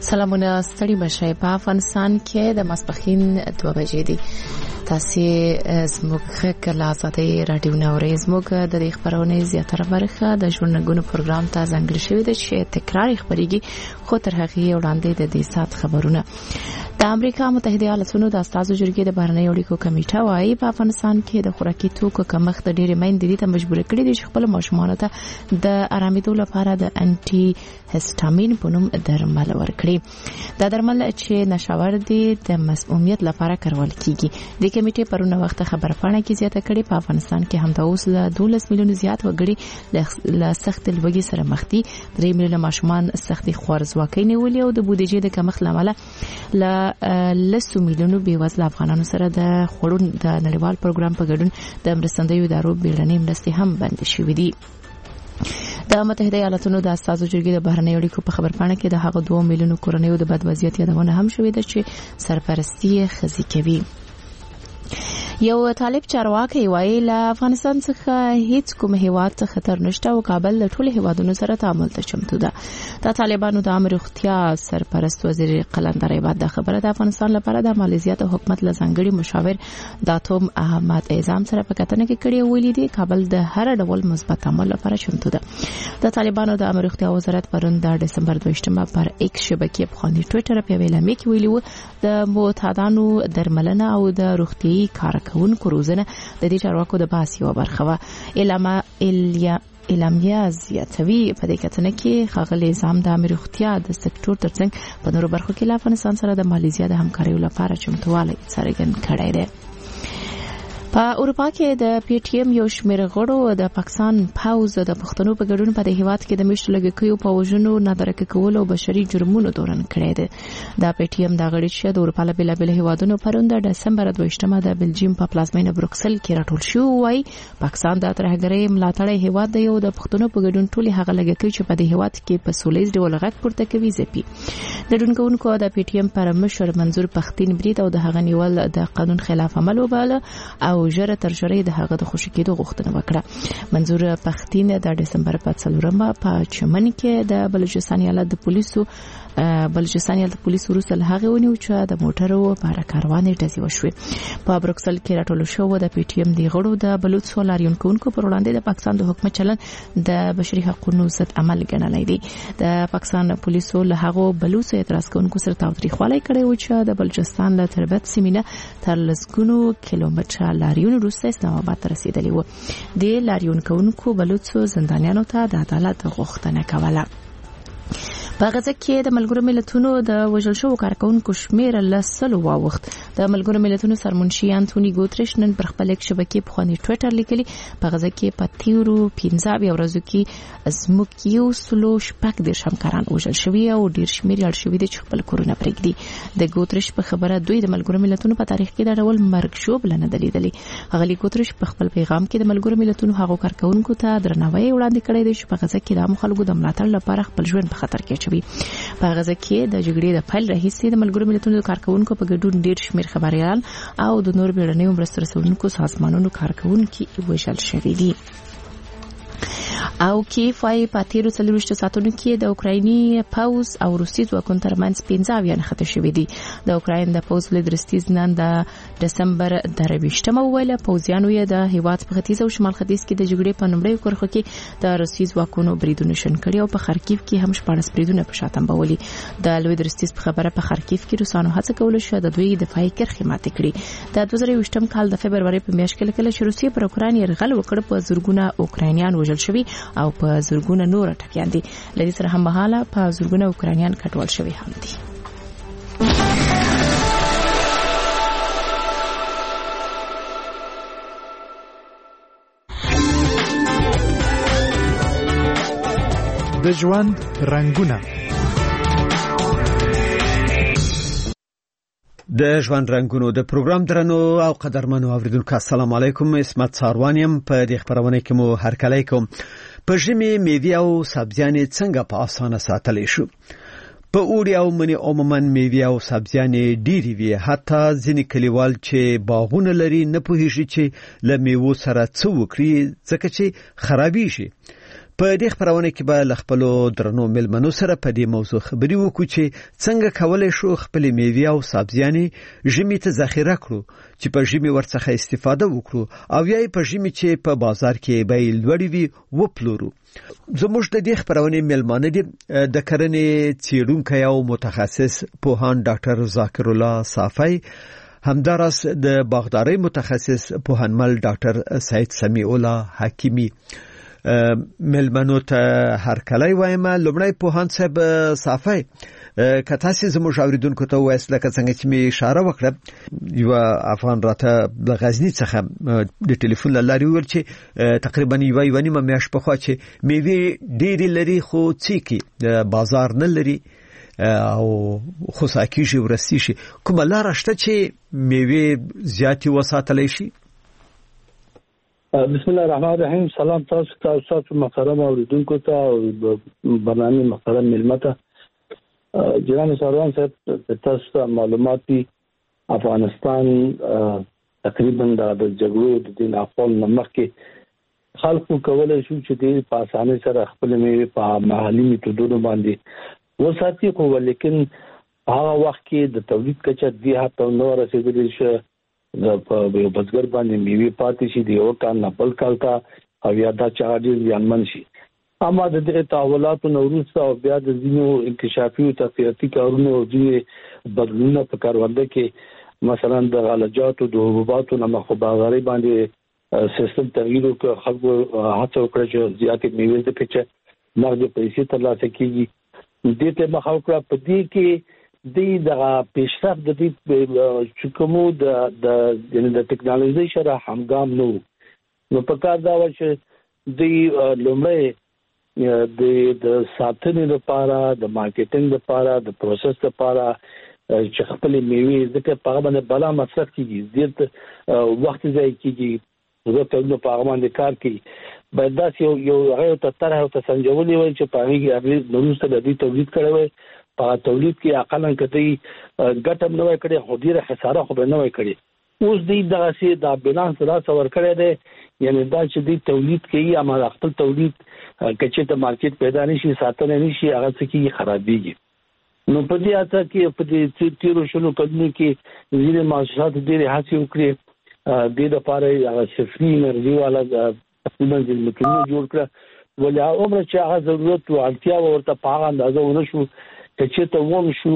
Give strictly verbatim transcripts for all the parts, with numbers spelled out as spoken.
سلامونه ستړي مشه. په افغانستان کې د ماسپښین دوه بجې دي. تاسو زموږ کله آزادۍ رادیو نوري زموږ د دې خبرونه زیاتره برخه د ژوندګونو پروګرام ته ځانګړی شوی دی چې تکرار خبريږي، خو تر هغه وړاندې د دې سات خبرونه. د امریکا متحده ایالاتونو د استازو جرګې د بهرنی اړیکو کمیټه وايي په افغانستان کې د خوراکي توکو کمښت ډېرې میندې ته مجبور کړي دي چې خپل ماشومان ته د آرامېدو لپاره د انټي هیسټامین په نوم درمل ورکړي. دا درمل چې نشاور دي د مسمومیت لپاره کارول کیږي. د کمیټې پرونه وخت خبرپاڼه کې زیاته کړي په افغانستان کې هم د اوس له دولس میلیون زیات وګړي له سخت لوږې سره مخ دي. درې میلیونه ماشومان سختي خوارځواکۍ نیولې او د بودیجې د کمښت لامل له لسو میلیونو بېوزله افغانانو سره د خوړو د نړیوال پروګرام په ګډون د مرستندویو ادارو بیړنۍ مرستې هم بند شوې دي. د متحده ایالاتونو د استازو جرګې د بهرنی اړیکو په خبرپاڼه کې د هغو دوه میلیونو کورنیو د بد وضعیت یادونه هم شوې ده چې سرپرستی خزي کوي. یو طالب چارواکي وایي له افغانستان څخه هیڅ کوم هیواد څخه خطر نشته او کابل له ټولو هیوادونو سره تعامل ته چمتو ده. د طالبانو د امر اختیا سرپرست وزیر قلندر عباد د خبره د افغانستان لپاره د مالیزیا د حکومت له ځانګړي مشاور داتوم احمد اعظم سره په کتنه کې کړي ویلي دي کابل د هر ډول مثبت عمل لپاره چمتو ده. د طالبانو د امر اختیا وزارت پرون د دسمبر دوه پر ایکس شبکې په خاني ټوئیټر په ویلامې کې ویلي و د معتادانو درملنه او د روغتي کارکونکو روزنه د دې چارواکو د باس یو برخه و. علامه الیا اعلامیه زیاتوي په دې کتنه کې ښاغلي نظام د امر اختیا د سکتور ترڅنګ په نورو برخو کې له افغانستان سره د مالیزیا د همکارۍ لپاره چمتووالی څرګند کړی دی. په اروپا کې د پی ټی ایم یو شمېر غړو د پاکستان پوز د پښتنو په ګډون په هیواد کې د میشت لګیکیو په وژنو نادرکه کول او بشري جرمونو دوران کړی دی. د پی ټی ایم د غړي چې د اروپا له بېلابېلو هیوادونو پرون د دسمبر دوه د بلجیم په پلازمینه بروکسل کې راټول شو وای پاکستان د ترهګرۍ ملاتړی هیواد دی او د پښتنو په ګډون ټولي هغه لګیکي چې په دې هیواد کې په سولیز ډول غږ پورته کوي زپی. د ډونکونکو د پی ټی ایم پر مشر منظور پښتين برید او د هغه نیول د قانون خلاف عمل وباله او ژر تر ژره د هغه د خوشی کېدو غوښتنه وکړه. منظور پښتين د دسمبر په څلورمه په چمن کې د بلوچستان ایالت د پولیسو بلوچستان ایالت د پولیسو وروسته هغه ونیو چې د موټرو په کاروانې ډزې وشوې. په بروکسل کې راټول شو د پی ټی ایم دی غړو د بلوچستان لاریونکو پر وړاندې د پاکستان د حکومت چلن د بشري حقوقو ضد عمل ګڼلای دی. د پاکستان پولیسو له هغه بلوچ اعتراض کوونکو سره تاوتریخوالی کړی و چې د بلوچستان له تربت سیمینه تر لسګونو کیلومتره لاریون وروسته اسلام آباد ته رسیدلی و. د لاریون کوونکو بلوچو زندانیانو ته د عدالت غوښتنه کوله. په غزه کې د ملګرو ملتونو د وژل شوو کارکونکو شمېر لسلو واوښت. د ملګرو ملتونو سرمنشي انټونی ګوتریش نن پر خپل شبکې په خاني ټوئیټر لیکلي په غزه کې په تیرو پنځه ورځو کې زموږ یو سلو شپږ دېرش همکاران وژل شوي او ډېر شمېر یې شوي دي چې خپل کورونه پرېږدي. د ګوتریش په خبره دوی د ملګرو ملتونو په تاریخ کې د ډول مرګ شوبله نه ده لیدلې. هغه ګوتریش په خپل پیغام کې د ملګرو ملتونو هغو کارکونکو ته درناوی وړاندې کړی دی چې په غزه کې د عامو خلکو د ملاتړ لپاره خپل ژوند په خطر کې اچوي. په غزه کې د جګړې د پیل راهیسې د ملګرو ملتونو کارکونکو په ګډون ډېر شمېر خبريال او د نور بیړنیو مرستو رسونکو سازمانونو کارکونکو وژل شوي دي. او کیف وايي په تیرو څلوېښتو ساعتونو کې د اوکرایني پوز او روسي ځواکونو ترمنځ پنځه اویا نښتې شوي دي. د اوکراین د پوز لیدرستیز نن د دسمبر درویشتمه وویله پوځیانو یې د هیواد په ختیځ او شمال ختیځ کې د جګړې په لومړیو کرښو کې د روسي ځواکونو بریدونه شن کړي او په خارکیف کې هم شپاړس بریدونه په شا تنبولي. د لیدرستیز په خبره په خارکیف کې روسانو هڅه کوله چې د دوی دفاعي کرښې ماتې کړي. د دوه زره یوویشتم کال د فبروري په میاشت کې کله چې روسیې پر اوکراین یرغل وکړ په زرګونه اوکراینیان وژل شوي او په زرګونه نور ټپیان دي. لدې سره هم مهاله په زرګونه اوکراینیان کډوال شوي هم دي. د ژوند رنگونه د ژوند رنگونو د پروګرام درنو او قدرمنو اوریدونکو السلام علیکم. اسمت ساروانیم په دې خبرونه کې مو هرکلی کوم. په ژمي میوې او سبزیانې څنګه په اسانه ساتلی شو؟ په اوړي او مني عموما میوې او سبزیانې ډېرې وي. حتی ځینې کلیوال چې باغونه لري نه پوهېږي چې له میوو سره څه وکړي ځکه چې خرابېږي. په دې خبرونه کې به ل خپل درنو ملمنو سره په دې موضوع خبري وکړو چې څنګه کولای شو خپل میوې او سبزیانې ژمي ته ذخیره کړو چې په ژمي ورڅخه استفاده وکړو او یا په ژمي چې په بازار کې به لوړ وي وپلورو. زموږ د دې خبرونه ملمانه دي د کرنې څیړونکو او متخصص پوهان ډاکټر ذاکر الله صافی، همدارس د باغداري متخصص پوهنمل ډاکټر سعید سمیع الله حکیمی. ملمنو ته هر کله وایم لومړی پوهان صاحب صافی کته سي زموږ اوریدونکو ته وایي لکه څنګه چې می اشاره وکړه یو افغان راته د غزنی څخه د ټلیفون لاري ور چې تقریبا یو یو نیمه میاش په خوا چې میوه ډېری لري خو څیکي بازار نه لري او خو ساکیږي ورستی شي کومه لار شته چې میوه زیاتی وساتلی شي؟ بسم الله الرحمن الرحیم. سلام تاسو ته تاسو محترم اوریدونکو ته او برنامه محترم ملمته. جناب سروان صاحب تاسو ته معلوماتي افغانستان تقریبا د جګړو د دین افغان مخکې خلکو کولای شو چې د په اسانه سره خپل میوه په محلي میتودونو باندې وساتي، خو ولیکن هغه وخت کې د تولید کچه دی هته نو رسیدلی شو د په بزګر باندې میوه پاتې شي دی او کال نه بل کال تا او یا دا چارجز یانمن شي. اما د دې تحولاتو نوروز او بیا د ځینو انکشافي او تفریحي کارونو او ځینې بدلونونو په کارونده کې مثلا د غلجاتو د حبوباتو نه مخابري باندې سیستم تغییر او خلکو هڅه وکړه چې زیاتې میوه د پچه نغد پیسې ترلاسه کیږي. دې ته مخاوکړه په دې کې د دغه پیشرفت د دې چې کومو د د د ټکنالوژي سره همګام نو نو په کار دا و چې د لومړی د د ساتنې لپاره د مارکیټینګ لپاره د پروسس لپاره چې خپل میوه ځکه په هغه باندې بلا مصرف کیږي ډېر وخت ځای کیږي زه ته نو په هغه باندې کار کوي باید دا یو یو هغه ته تر هغه ته سنجولې وای چې په هغه نورو سره د تولید کړي وای په تولید کې اقلا کتي ګټم نه وای کړي خو ډیره خساره خو نه وای کړي. اوس دې دغه سي دا بیلانس را څور کړی دی، یعنی دا چې دې تولید کوي اما خپل تولید کچې ته مارکیټ پیدا نشي ساتنه نشي هغه څه کې خرابېږي. نو په دې اته کې په دې تیرو شلو کډنو کې ځینې مؤسسات ډېرې هڅې وکړي د دې لپاره هغه صفري انرژي والا تقریبا د مکمل جوړ کړ ولې عمر چې هغه ضرورت او اړتیا ورته پاغه اندازه ونه شو چې ته ووم شو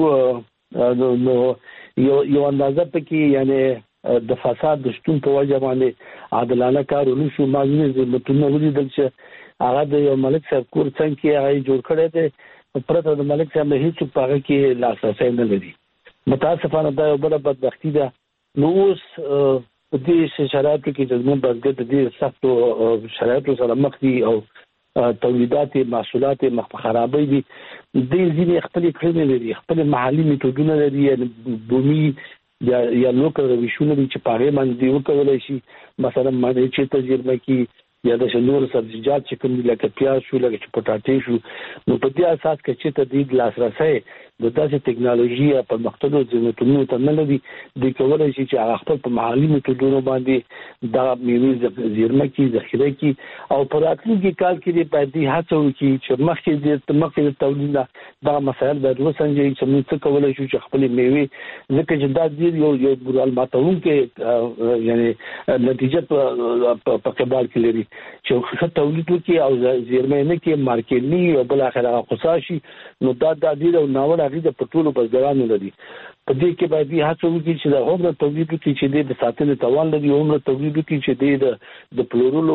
نو یو یو اندازه پکې یعنی د فساد د شتون په وجه باندې عادلانه کار ونه شو. مازنه د متنو ولیدل چې هغه د یو ملک صاحب کور څنګه هغه جوړ کړی دی پرته د ملک صاحب له هیڅ په هغه کې لاسرسي نه لري. متاسفانه دا یو بل بدبختی ده. نو اوس په دې شرایطو کې چې موږ بزګر د دې سختو شرایطو سره مخ دي او تولیدات محصولات مخ په خرابې دي. د ځینې خپل کړنې لري، خپل محلي میتودونه لري، بومي یا یا لوکل رویشونه دي چې پاره باندې وکولای شي مثلا باندې چې تجربه کې یا د شنور سبزیجات چې کوم لکه پیاز شو لکه پټاټې شو نو په دې اساس کې چې ته د لاسرسي د داسې ټکنالوژي په مختلفو ځینو ته نه لري د کولای شي چې هغه خپل په محلي میتودونو باندې دا میوه زیرمه کې ذخیره کې او په راتلونکي کال کې د پدې هڅه وکړي چې مخکې د مخکې د تولید دا مسایل د وسنجي چې موږ څه کولای شو چې خپل میوه ځکه چې دا د یو یو ګرال ماتون کې یعنی نتیجه په قبال کې لري چې څه تولید وکړي او زیرمه نه کې مارکیټ نه او بل اخر خصاشي نو دا د دې او ناول هغه د پټولو بزګرانو لري. په دې کې باید هڅه وکړي چې د عمر تولید کې چې د ساتنې توان لري، عمر تولید کې چې د د پلورلو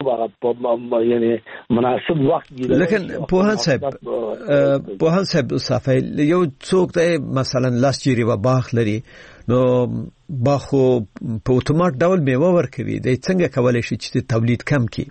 یعنی مناسب وخت دی. لیکن پوهان صاحب پوهان صاحب صافی یو څوک ته مثلا لاس جری و باغ لري نو باخو په اتومات ډول میوه ورکوي د څنګه کولای شي چې تولید کم کړي؟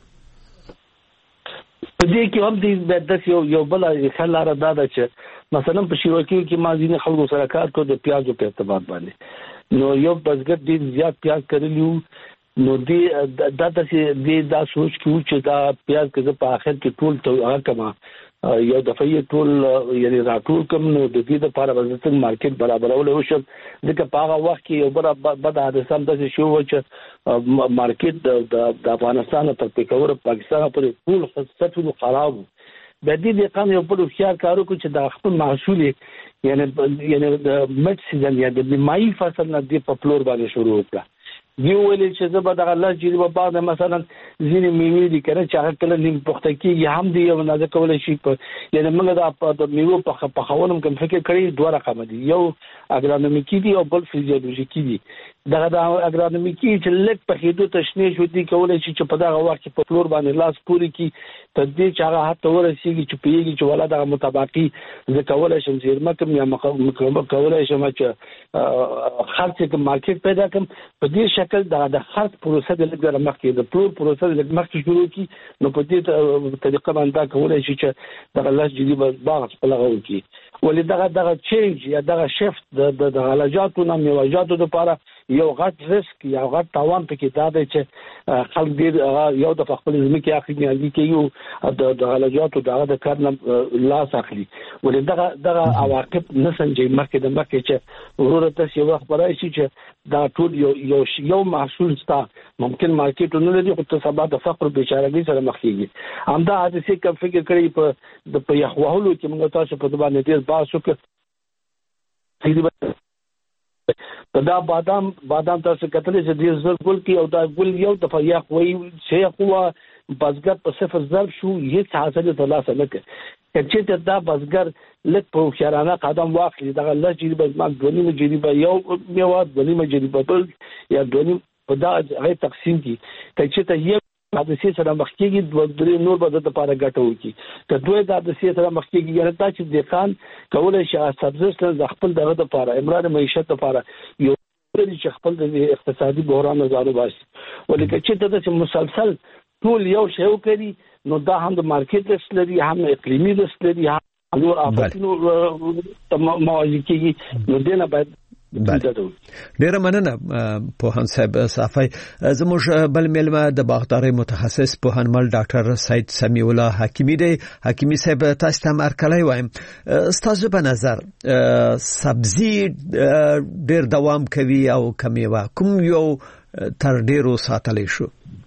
په دې کې هم د یو یو بل خلاره دا ده چې مثلا په شیوکي کې ما ځینې خلکو سره کار کوي د پیازو په اعتبار باندې نو یو بزګر ډیر زیات پیاز کړلیو نو دې دا چې دې دا سوچ کې چې دا پیاز کې په اخر کې ټول ته کما یو دفعه ټول یعنی راټول کوم نو د دې لپاره وزن مارکیټ برابرول وشو ځکه په هغه وخت کې یو بل بد حادثه هم د شو چې مارکیټ د افغانستان تر پیښور پاکستان پورې ټول ستاسو خراب د دې د قانون یو بل خيار کارو کو چې د خپل محصول یعنی یعنی د مټ سیزن یا د مای فصل نه د په فلور باندې شروع وکړه یو ولې چې زبر د الله جل و بعد مثلا ځینې میوې دي کړه چې هغه کله نیم پخته کیږي هم دی یو نه کولای شي په یعنی موږ د میوه په پخولم کوم فکر کړی دوه رقم دي یو اګرانومیکی دي او بل فیزیولوژیکی دي دغه د اګرانومیکی چې لک په خېدو تشنیج ودی کولای شي چې په دغه وخت په فلور باندې لاس پوری کی تدې چې هغه حتی ورسیږي چې پیږي چې ولا د مطابقي ځکول شم زیرمه کوم یا مقاومت کولای شم چې خرڅ کوم مارکیټ پیدا کوم په دې شکل دا د خرڅ پروسه د لګره مخکې د فلور پروسه د مخکې شروع کی نو په دې طریقه باندې کولای شي چې د الله جدي باغ په لغو کی ولې دغه دغه چینج یا دغه شفت د د غلاجاتو نه میواجاتو لپاره یو غټ ریسک یا غټ تاوان پکې دا دی چې خلک ډیر یو د خپل ځمکې اخلي نه کیږي د غلاجاتو دغه د کار نه لاس اخلي ولې دغه دغه عواقب نه سنجي مخکې د مخکې چې ورته څه یو خبره شي چې دا ټول یو یو یو محصول ستا ممکن مارکیټ نه لري خو ته سبا د فقر بیچارهګي سره مخ کیږي همدا حادثه کوم فکر کړی په د په یخوالو کې موږ تاسو په باندې ډیر باسو کې دا بادام بادام تاسو کتلې چې د زر ګل کې او دا ګل یو د فیا خوې چې خو بازګر په صفر ضرب شو هیڅ حاصل ترلاسه نه کړ چې دا بازګر لک په خیرانه قدم واخلي دا الله چې به ما غونی مجری به یو یو غونی مجری په بل یا غونی په دا غي تقسیم کی چې ته یو د سې سره مخ کېږي د درې نور به د لپاره ګټو کی که دوی دا د سې سره مخ کېږي یعنی تا چې د خان کولای شي سبزیس له خپل دغه لپاره امرار معیشت لپاره یو چې خپل د اقتصادي بحران زارو باسي ولیکن چې د مسلسل ټول یو شی وکړي نو دا هم د مارکیټ رس لري هم اقلیمي رس لري هم نور افتونو موازی کېږي نو دنه باید ډیره مننه پوهان صاحب صافی زموږ بل ملما د باغداري متخصص پوهنمل ډاکټر سید سمیع الله حکیمی دی حکیمی صاحب تاسو ته مرکلای وایم ستاسو په نظر سبزی ډیر دوام کوي او کمیوه کوم یو تر ډیرو ساتلی شو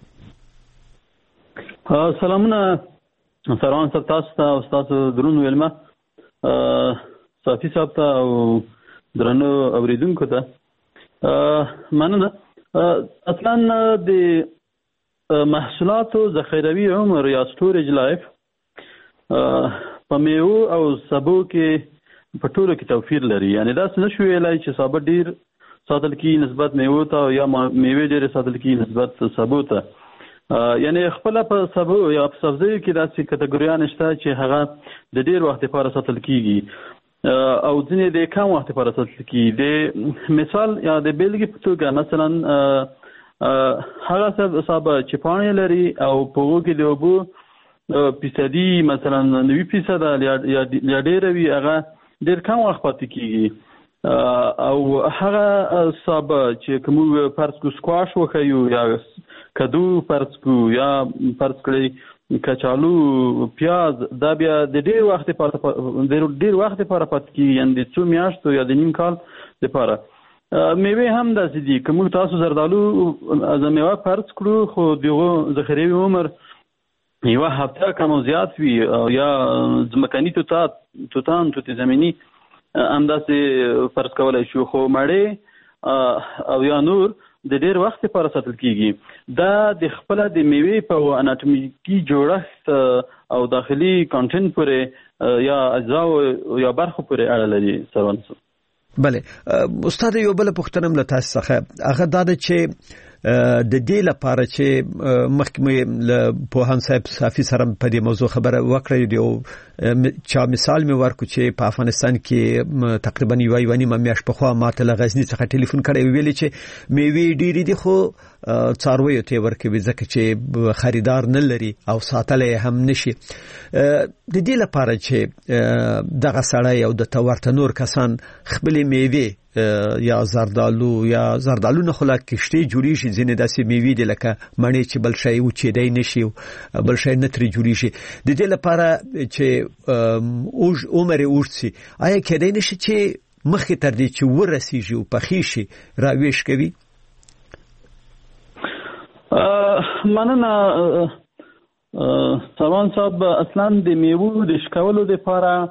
سلامونه سروان صاحب تاسو ته او تاسو درنو علما صافی صاحب ته او درنو اوریدونکو ته مننه اصلا د محصولاتو ذخیروي عمر یا سټوریج لایف په میوه او سبو کې په ټولو کې توفیر لري یعنی دا څه نشو ویلای چې سبا ډیر ساتل کی نسبت میوه ته یا میوه ډیر ساتل کی نسبت سبو ته یعنی خپل په سبو یا په سبزی کې داسې کټګوریان شته چې هغه د ډیر وخت لپاره ساتل کیږي او ځینې د کم وخت لپاره ساتل کیږي د مثال یا د بیلګې په توګه مثلا هغه سبا چې پاڼې لري او په هغو کې د اوبو فیصدي مثلا نوي فیصده یا ډېره وي هغه ډېر کم وخت پاتې کیږي او هغه سبا چې کوم فرض کو سکواش وخیو یا کدو فرض کو یا فرض کړئ کچالو پیاز دا بیا د ډیر وخت لپاره د ډیر وخت لپاره پات کی یعنی د څو میاشتو یا د نیم کال لپاره میوه هم داسې دي کوم تاسو زردالو از میوه فرض کړو خو دغه ذخیروي عمر یو هفته کم زیات وي یا ځمکني توتات توتان توت زمینی هم داسې فرض کولای شو خو مړې او یا نور د ډیر وخت لپاره ساتل کیږي دا د خپل د میوه په اناتومیکي جوړښت او داخلي کانټینټ پورې یا اجزا یا برخه پورې اړه لري سروان بله استاد یو بل پوښتنه له تاسو څخه هغه دا چې د دې لپاره چې مخکې له پوهان صاحب صافي سره په دې موضوع خبره وکړې دی چا مثال مې ورکو چې په افغانستان کې تقریبا یو یو نیمه میاشت په خوا ماته له غزنی څخه ټلیفون کړی ویلي چې میوه ډېری دي خو څارویو ته ورکوي ځکه چې خریدار نه لري او ساتلې هم نشي. د دې لپاره چې دغه سړی او د تورته نور کسان خپل میوه یا زردالو یا زردالو نه خلا کشته جوړی شي ځینې داسې میوې دي لکه مڼې چې بل شی و چې دی نشي بل شی نه ترې جوړی شي د دې لپاره چې اوج عمر اوږد آیا کېدای نشي چې مخکې تر دې چې ورسیږي او پخې شي راويش کوي؟ مننه سلمان صاحب. اصلا د میوو د شکولو لپاره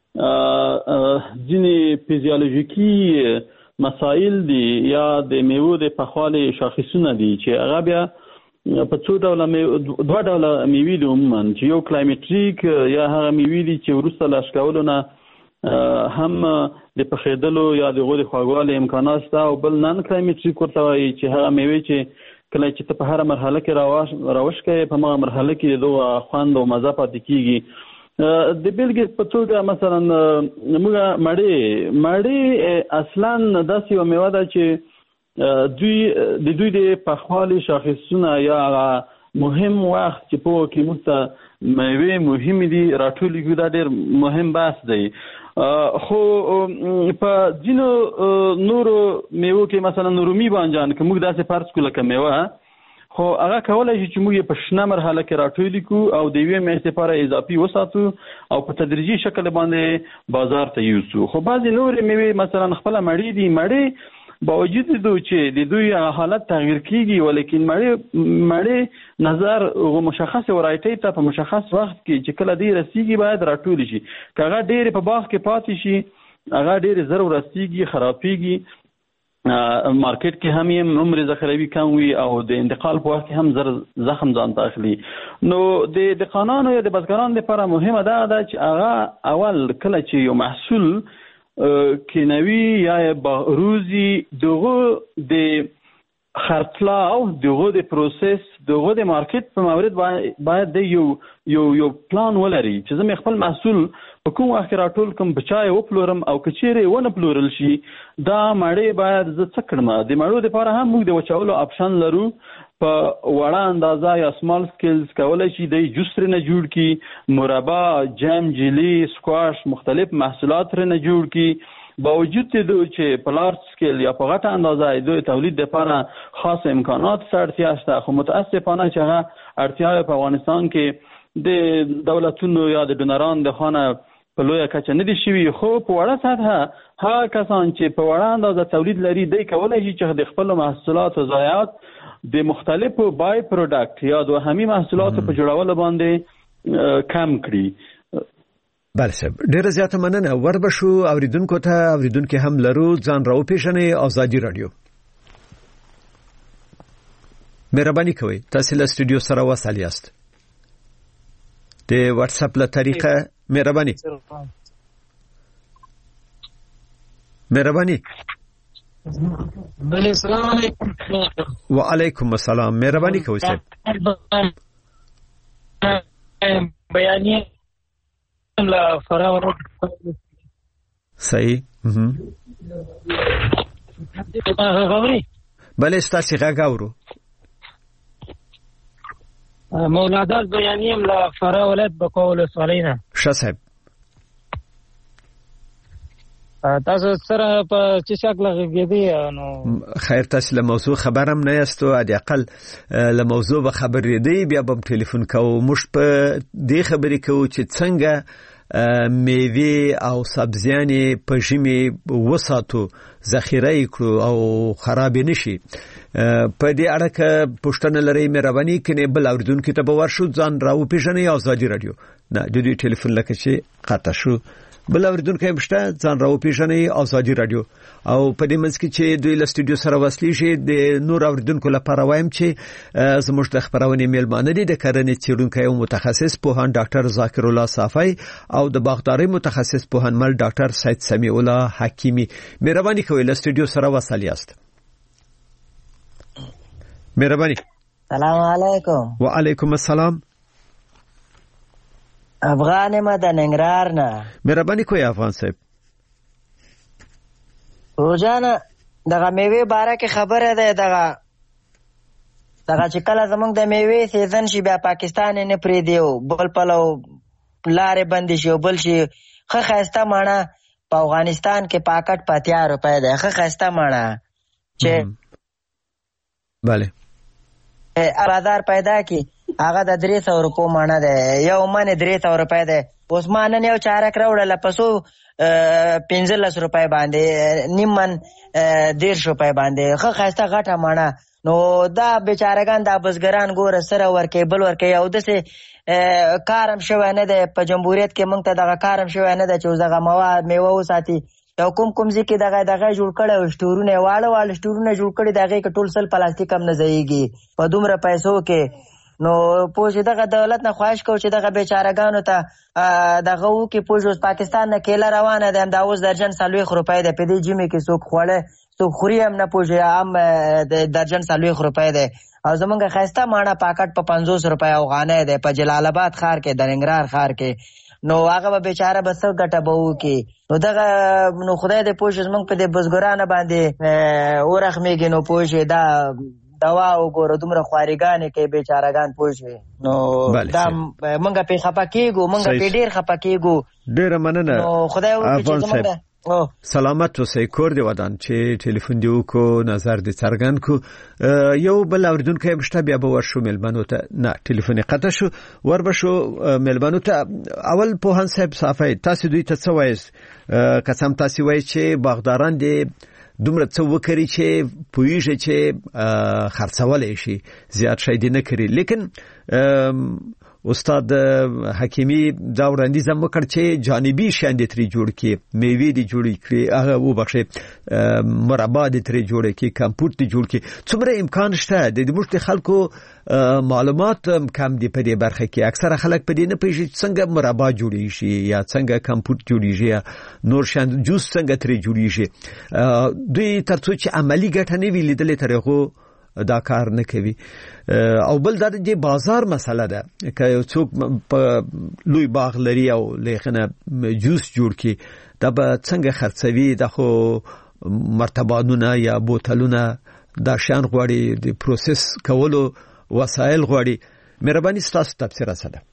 ځینې فیزیولوژیکي مسائل دي یا د میوو د پخوالي شاخصونه دي چې هغه بیا په څو ډوله دوه ډوله میوې دي عموما چې یو کلایمټریک یا هغه میوې دي چې وروسته له شکولو نه هم د پخېدلو یا د غوړي خواږوالي امکانات شته او بل نن کلایمټریک ورته وایي چې هغه میوې چې کله چې ته په هر مرحله کې راوښ راوښ کې په هغه مرحله کې دوه خوند او مزه پاتې کیږي. د بیلګې په توګه مثلا موږ مړې مړې اصلا داسې یو میوه ده چې دوی د دوی د پخوالي شاخصونه یا مهم وخت چې په کې موږ ته میوې مهمې دي راټولې کړو دا ډېر مهم بحث دی. خو په ځینو نورو میوو کې مثلا رومي بانجان که موږ داسې فرض کړو لکه میوه خو هغه کولای شي چې موږ یې په شنه مرحله کې راټولې کړو او د یوې میاشتې لپاره اضافي وساتو او په تدریجي شکل باندې بازار ته یوسو. خو بعضې نورې میوې مثلا خپله مړې دي مړې باوجود دو چې د دوی حالت تغییر کیږي ولیکن مړې مړې نظر مشخص ورایټي ته په مشخص وخت کې چې کله دی رسیږي باید راټول شي. که هغه ډېر په باغ کې پاتې شي هغه ډېر زر ورسیږي خرابېږي مارکیټ کې هم یې عمر ذخیروي کم وي او د انتقال په وخت کې هم زر زخم ځان ته اخلي. نو د دهقانانو یا د بزګرانو لپاره مهمه دا ده چې هغه اول کله چې یو محصول کینوي یا روزي دغه د خرڅلاو دغه د پروسس دغه د مارکیټ په مورد باید د یو یو یو پلان ولري چې زه خپل محصول په کوم وخت راټول کوم بچای و پلورم او کچېره ونه پلورل شي دا مړې باید زه څه کړم. د مړو لپاره هم موږ د وچولو آپشن لرو په وړه اندازه یا سمال سکیلز کولای شي د جوس نه جوړ کی مربا جام جلی سکواش مختلف محصولات نه جوړ کی باوجود د چې په لارج سکیل یا په غټه اندازه د تولید لپاره خاص امکانات سره شته. خو متاسفانه چې هغه اړتیا په افغانستان کې د دولتونو یا د ډونران د خانه په لویه کچه نه دي شوي. خو په وړه سطحه هغه کسان چې په وړه اندازه تولید لري دی کولای شي چې د خپل محصولات او ضایعات د مختلفو بای پروډکټ یا د همي محصولاتو په جوړولو باندې کم کړي. بله صاحب ډیره زیاته مننه. وربشو اوریدونکو ته اوریدونکو هم لرو ځان راو پیژنې آزادي رادیو. مهرباني کوئ تاسو له استودیو سره وصل یاست د واتس اپ له طریقه. مهرباني مهرباني بله السلام علیکم. وعلیکم السلام. مهرباني کوئ صاحب. بیانیه لا فراور صحیح. خبري بله ستاسو غږ اورو. مولا دال بیانیه لا فراولت بقول صلینا ښه صاحب. تاسو سره په چې شکل غږیدي نو خیر تاسو له موضوع خبرم نه یاستو ادي اقل له موضوع به خبر دی بیا به ټلیفون کوو مش په دې خبرې کوو چې څنګه میوه او سبزیانې په ژمي وساتو ذخیره کړو او خراب نشي. په دې اړه کې پوښتنه لري مهرباني کنه بل اوریدونکو ته به ورشو ځان راو پیژنې آزادي رادیو نه د دې ټلیفون لکه چې قطع شو. بل اوریدونکو هم شته ځان راو پیژنې آزادي رادیو او په دې منځ کې چې دوی له استودیو سره وصلي شي د نور اوریدونکو لپاره وایم چې زموږ د خبرونه میلمانه دي د کرنې څیړونکو او متخصص پوهان ډاکټر ذاکر الله صافی او د باغداري متخصص پوهنمل ډاکټر سید سمیع الله حکیمی. مهرباني کوئ له استودیو سره وصل یاست. مهرباني. سلام علیکم. وعلیکم السلام. افغان ما د ننګرهار نه. مهرباني کوئ افغان صاحب. روزانه دغه میوه باره کې خبره ده دغه دغه چې کله زمونږ د میوې سیزن شي بیا پاکستان یې نه پرېږدي بل پلو لارې بندې شي او بل شي ښه ښایسته ماڼه په افغانستان کې پاکټ په اتیا روپۍ دی ښه ښایسته ماڼه چې بله بازار پیدا کی هغه د درې سوه روپو ماڼه دی یو من درې سوه روپۍ دی اوس ما نن یو چارک راوړله په څو پنځلس روپۍ باندې نیم من دېرش روپۍ باندې ښه ښایسته غټه ماڼه نو دا بیچارهګان دا بزګران ګوره سره ورکوي بل ورکوي او داسې کار هم شوی نه دی په جمهوریت کې موږ ته دغه کار هم شوی نه دی چې اوس دغه مواد میوه وساتي یو کوم کوم ځای کې دغه دغه جوړ کړی او سټورونه یې واړه واړه سټورونه جوړ کړي د هغې کې ټول سل پلاستیک هم نه ځایږي په دومره پیسو کې نو پوه چې دغه دولت نه خواهش کوو چې دغه بیچارهګانو ته دغه وکړي پوه چې پاکستان نه کیله روانه ده همدا اوس درجن څلوېښت روپۍ دی په دې ژمي کې څوک خوړی څوک خوري هم نه پوه چې هم درجن څلوېښت روپۍ دی او زمونږ ښایسته ماڼه پاکټ په پنځوس روپۍ افغانۍ دی په جلال آباد ښار کې د ننګرهار ښار کې نو هغه به بیچاره به څه ګټه به وکړي نو دغه نو خدای دې پوه شي زمونږ په دې بزګرانو باندې ورحمېږي نو پوه شي دا دوا وګوره دومره خوارېګانې کوي بیچارهګان پوه شي نو دا موږ پرې خفه کېږو موږ پرې ډېر خفه کېږو ډېره مننه نو خدای وکړي چې زمونږ سلامت اوسئ کور دې ودان چې ټلیفون دې وکړو نظر دې څرګند کړو یو بل اورېدونکی هم شته بیا به ورشو مېلمنو ته نه ټلیفون یې قطع شو ور به شو مېلمنو ته اول پوهاند صاحب صافی تاسو دوی ته څه وایاست که څه هم تاسې وایي چې باغداران دې دومره څه وکړي چې پوهېږي چې خرڅولی شي زیات شی دې نه کړي لیکن استاد حکیمی دا وړاندیز هم وکړ چې جانبي شیان دې ترې جوړ کړي میوې دې جوړې کړي هغه وبخښئ مربا دې ترې جوړې کړي کمپوټ دې جوړ کړي څومره امکان شته د زموږ د خلکو معلومات کم دي په دې برخه کې اکثره خلک په دې نه پوهېږي څنګه مربا جوړېږي یا څنګه کمپوټ جوړېږي یا نور شیان جوس څنګه ترې جوړېږي دوی تر څو چې عملي ګټه نه وي لیدلې تر هغو دا کار نه کوي او بل دا د بازار مسله ده که یو څوک په لوی باغ لري او لیکنه جوس جوړ کړي دا به څنګه خرڅوي دا خو مرتبانونه یا بوتلونه دا شیان غواړي د پروسس کولو وسایل غواړي مهرباني ستاسو تفسیر څه ده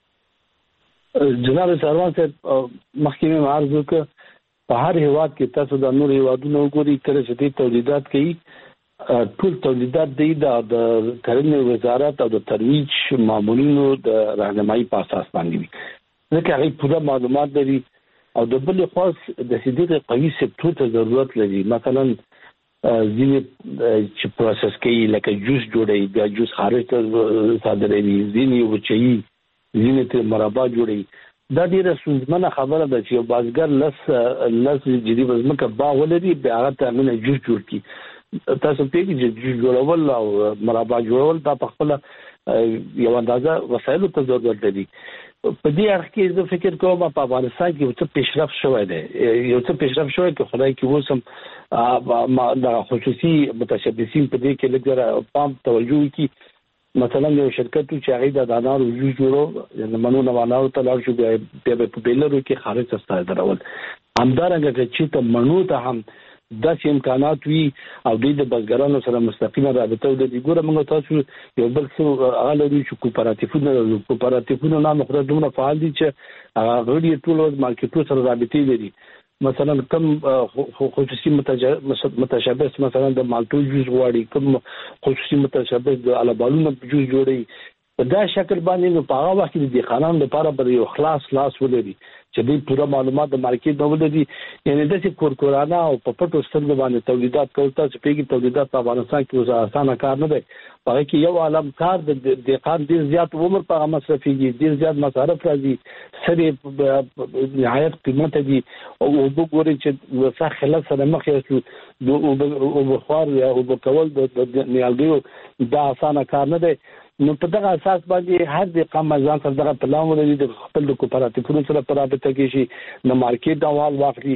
جناب سروان صاحب مخکې مې عرض وکړ په هر هیواد کې تاسو د نور هیوادونو وګورئ کله چې دوی تولیدات کوي ټول تولیدات دی د کرنې وزارت او د ترویج مامورینو د راهنمایي په اساس باندې وي ځکه هغه پوره معلومات لري او د بل خوا د سیدي قوي سکتور ته ضرورت لري مثلا ځینې چې پروسس کوي لکه جوس جوړوي بیا جوس خارج ته صادروي ځینې وچوي ځینې ته مربا جوړوي دا ډیره ستونزمنه خبره ده چې یو بازګر لس لس جدي وزمکه باغ ولري بیا هغه ته امینه جوس جوړ کړي تاسو پیږي چې جوړول او مربا جوړول دا په خپل یو اندازه وسایلو ته ضرورت لري په دې اړه کې زه فکر کوم په افغانستان کې یو څه پیشرفت شوی دی یو څه پیشرفت شوی چې خدای کې وسم د خصوصي متشبثین په دې کې لږ پام توجه وکړي مثلا یو شرکت چې هغه د دانارو جوړ جوړو د منو نوانارو ته لاړ شو بیا په بیلرو کې خارج څخه درول همدارنګه چې ته منو ته هم داسې امکانات وي او دوی د بزګرانو سره مستقیمه رابطه ولري ګوره موږ تاسو یو بل څه هغه لري چې کوپراتیفونه کوپراتیفونه نام خو دومره فعال دي چې هغه غړي ټول مارکیټونو سره رابطه لري مثلا کم خصوصي متشابه مثلا د مالټو جوس غواړي کم خصوصي متشابه د البالونو جوس جوړي په دا شکل باندې نو په هغه وخت کې د خانان لپاره به یو خلاص خلاص ولري چې دوی پوره معلومات د مارکیټ نه ولري یعنی داسې کورکورانه او په پټو سترګو باندې تولیدات کول تاسو پیږي تولیدات په افغانستان کې اوس اسانه کار نه دی هغه کې یو عالم کار د دقیقاً ډیر زیات عمر په مصرفيږي ډیر زیات مصارف راځي سره نهایت قیمت دي او وګورئ چې وسه خلاص سره مخ یې او بخار یا او بکول د نیالګیو دا اسانه کار نه دی نو په دغه اساس باندې هر د قام ځان سره دغه پلان ولري د خپل کوپراتیفونو سره په رابطه کې شي نو مارکیټ دا وال واخلي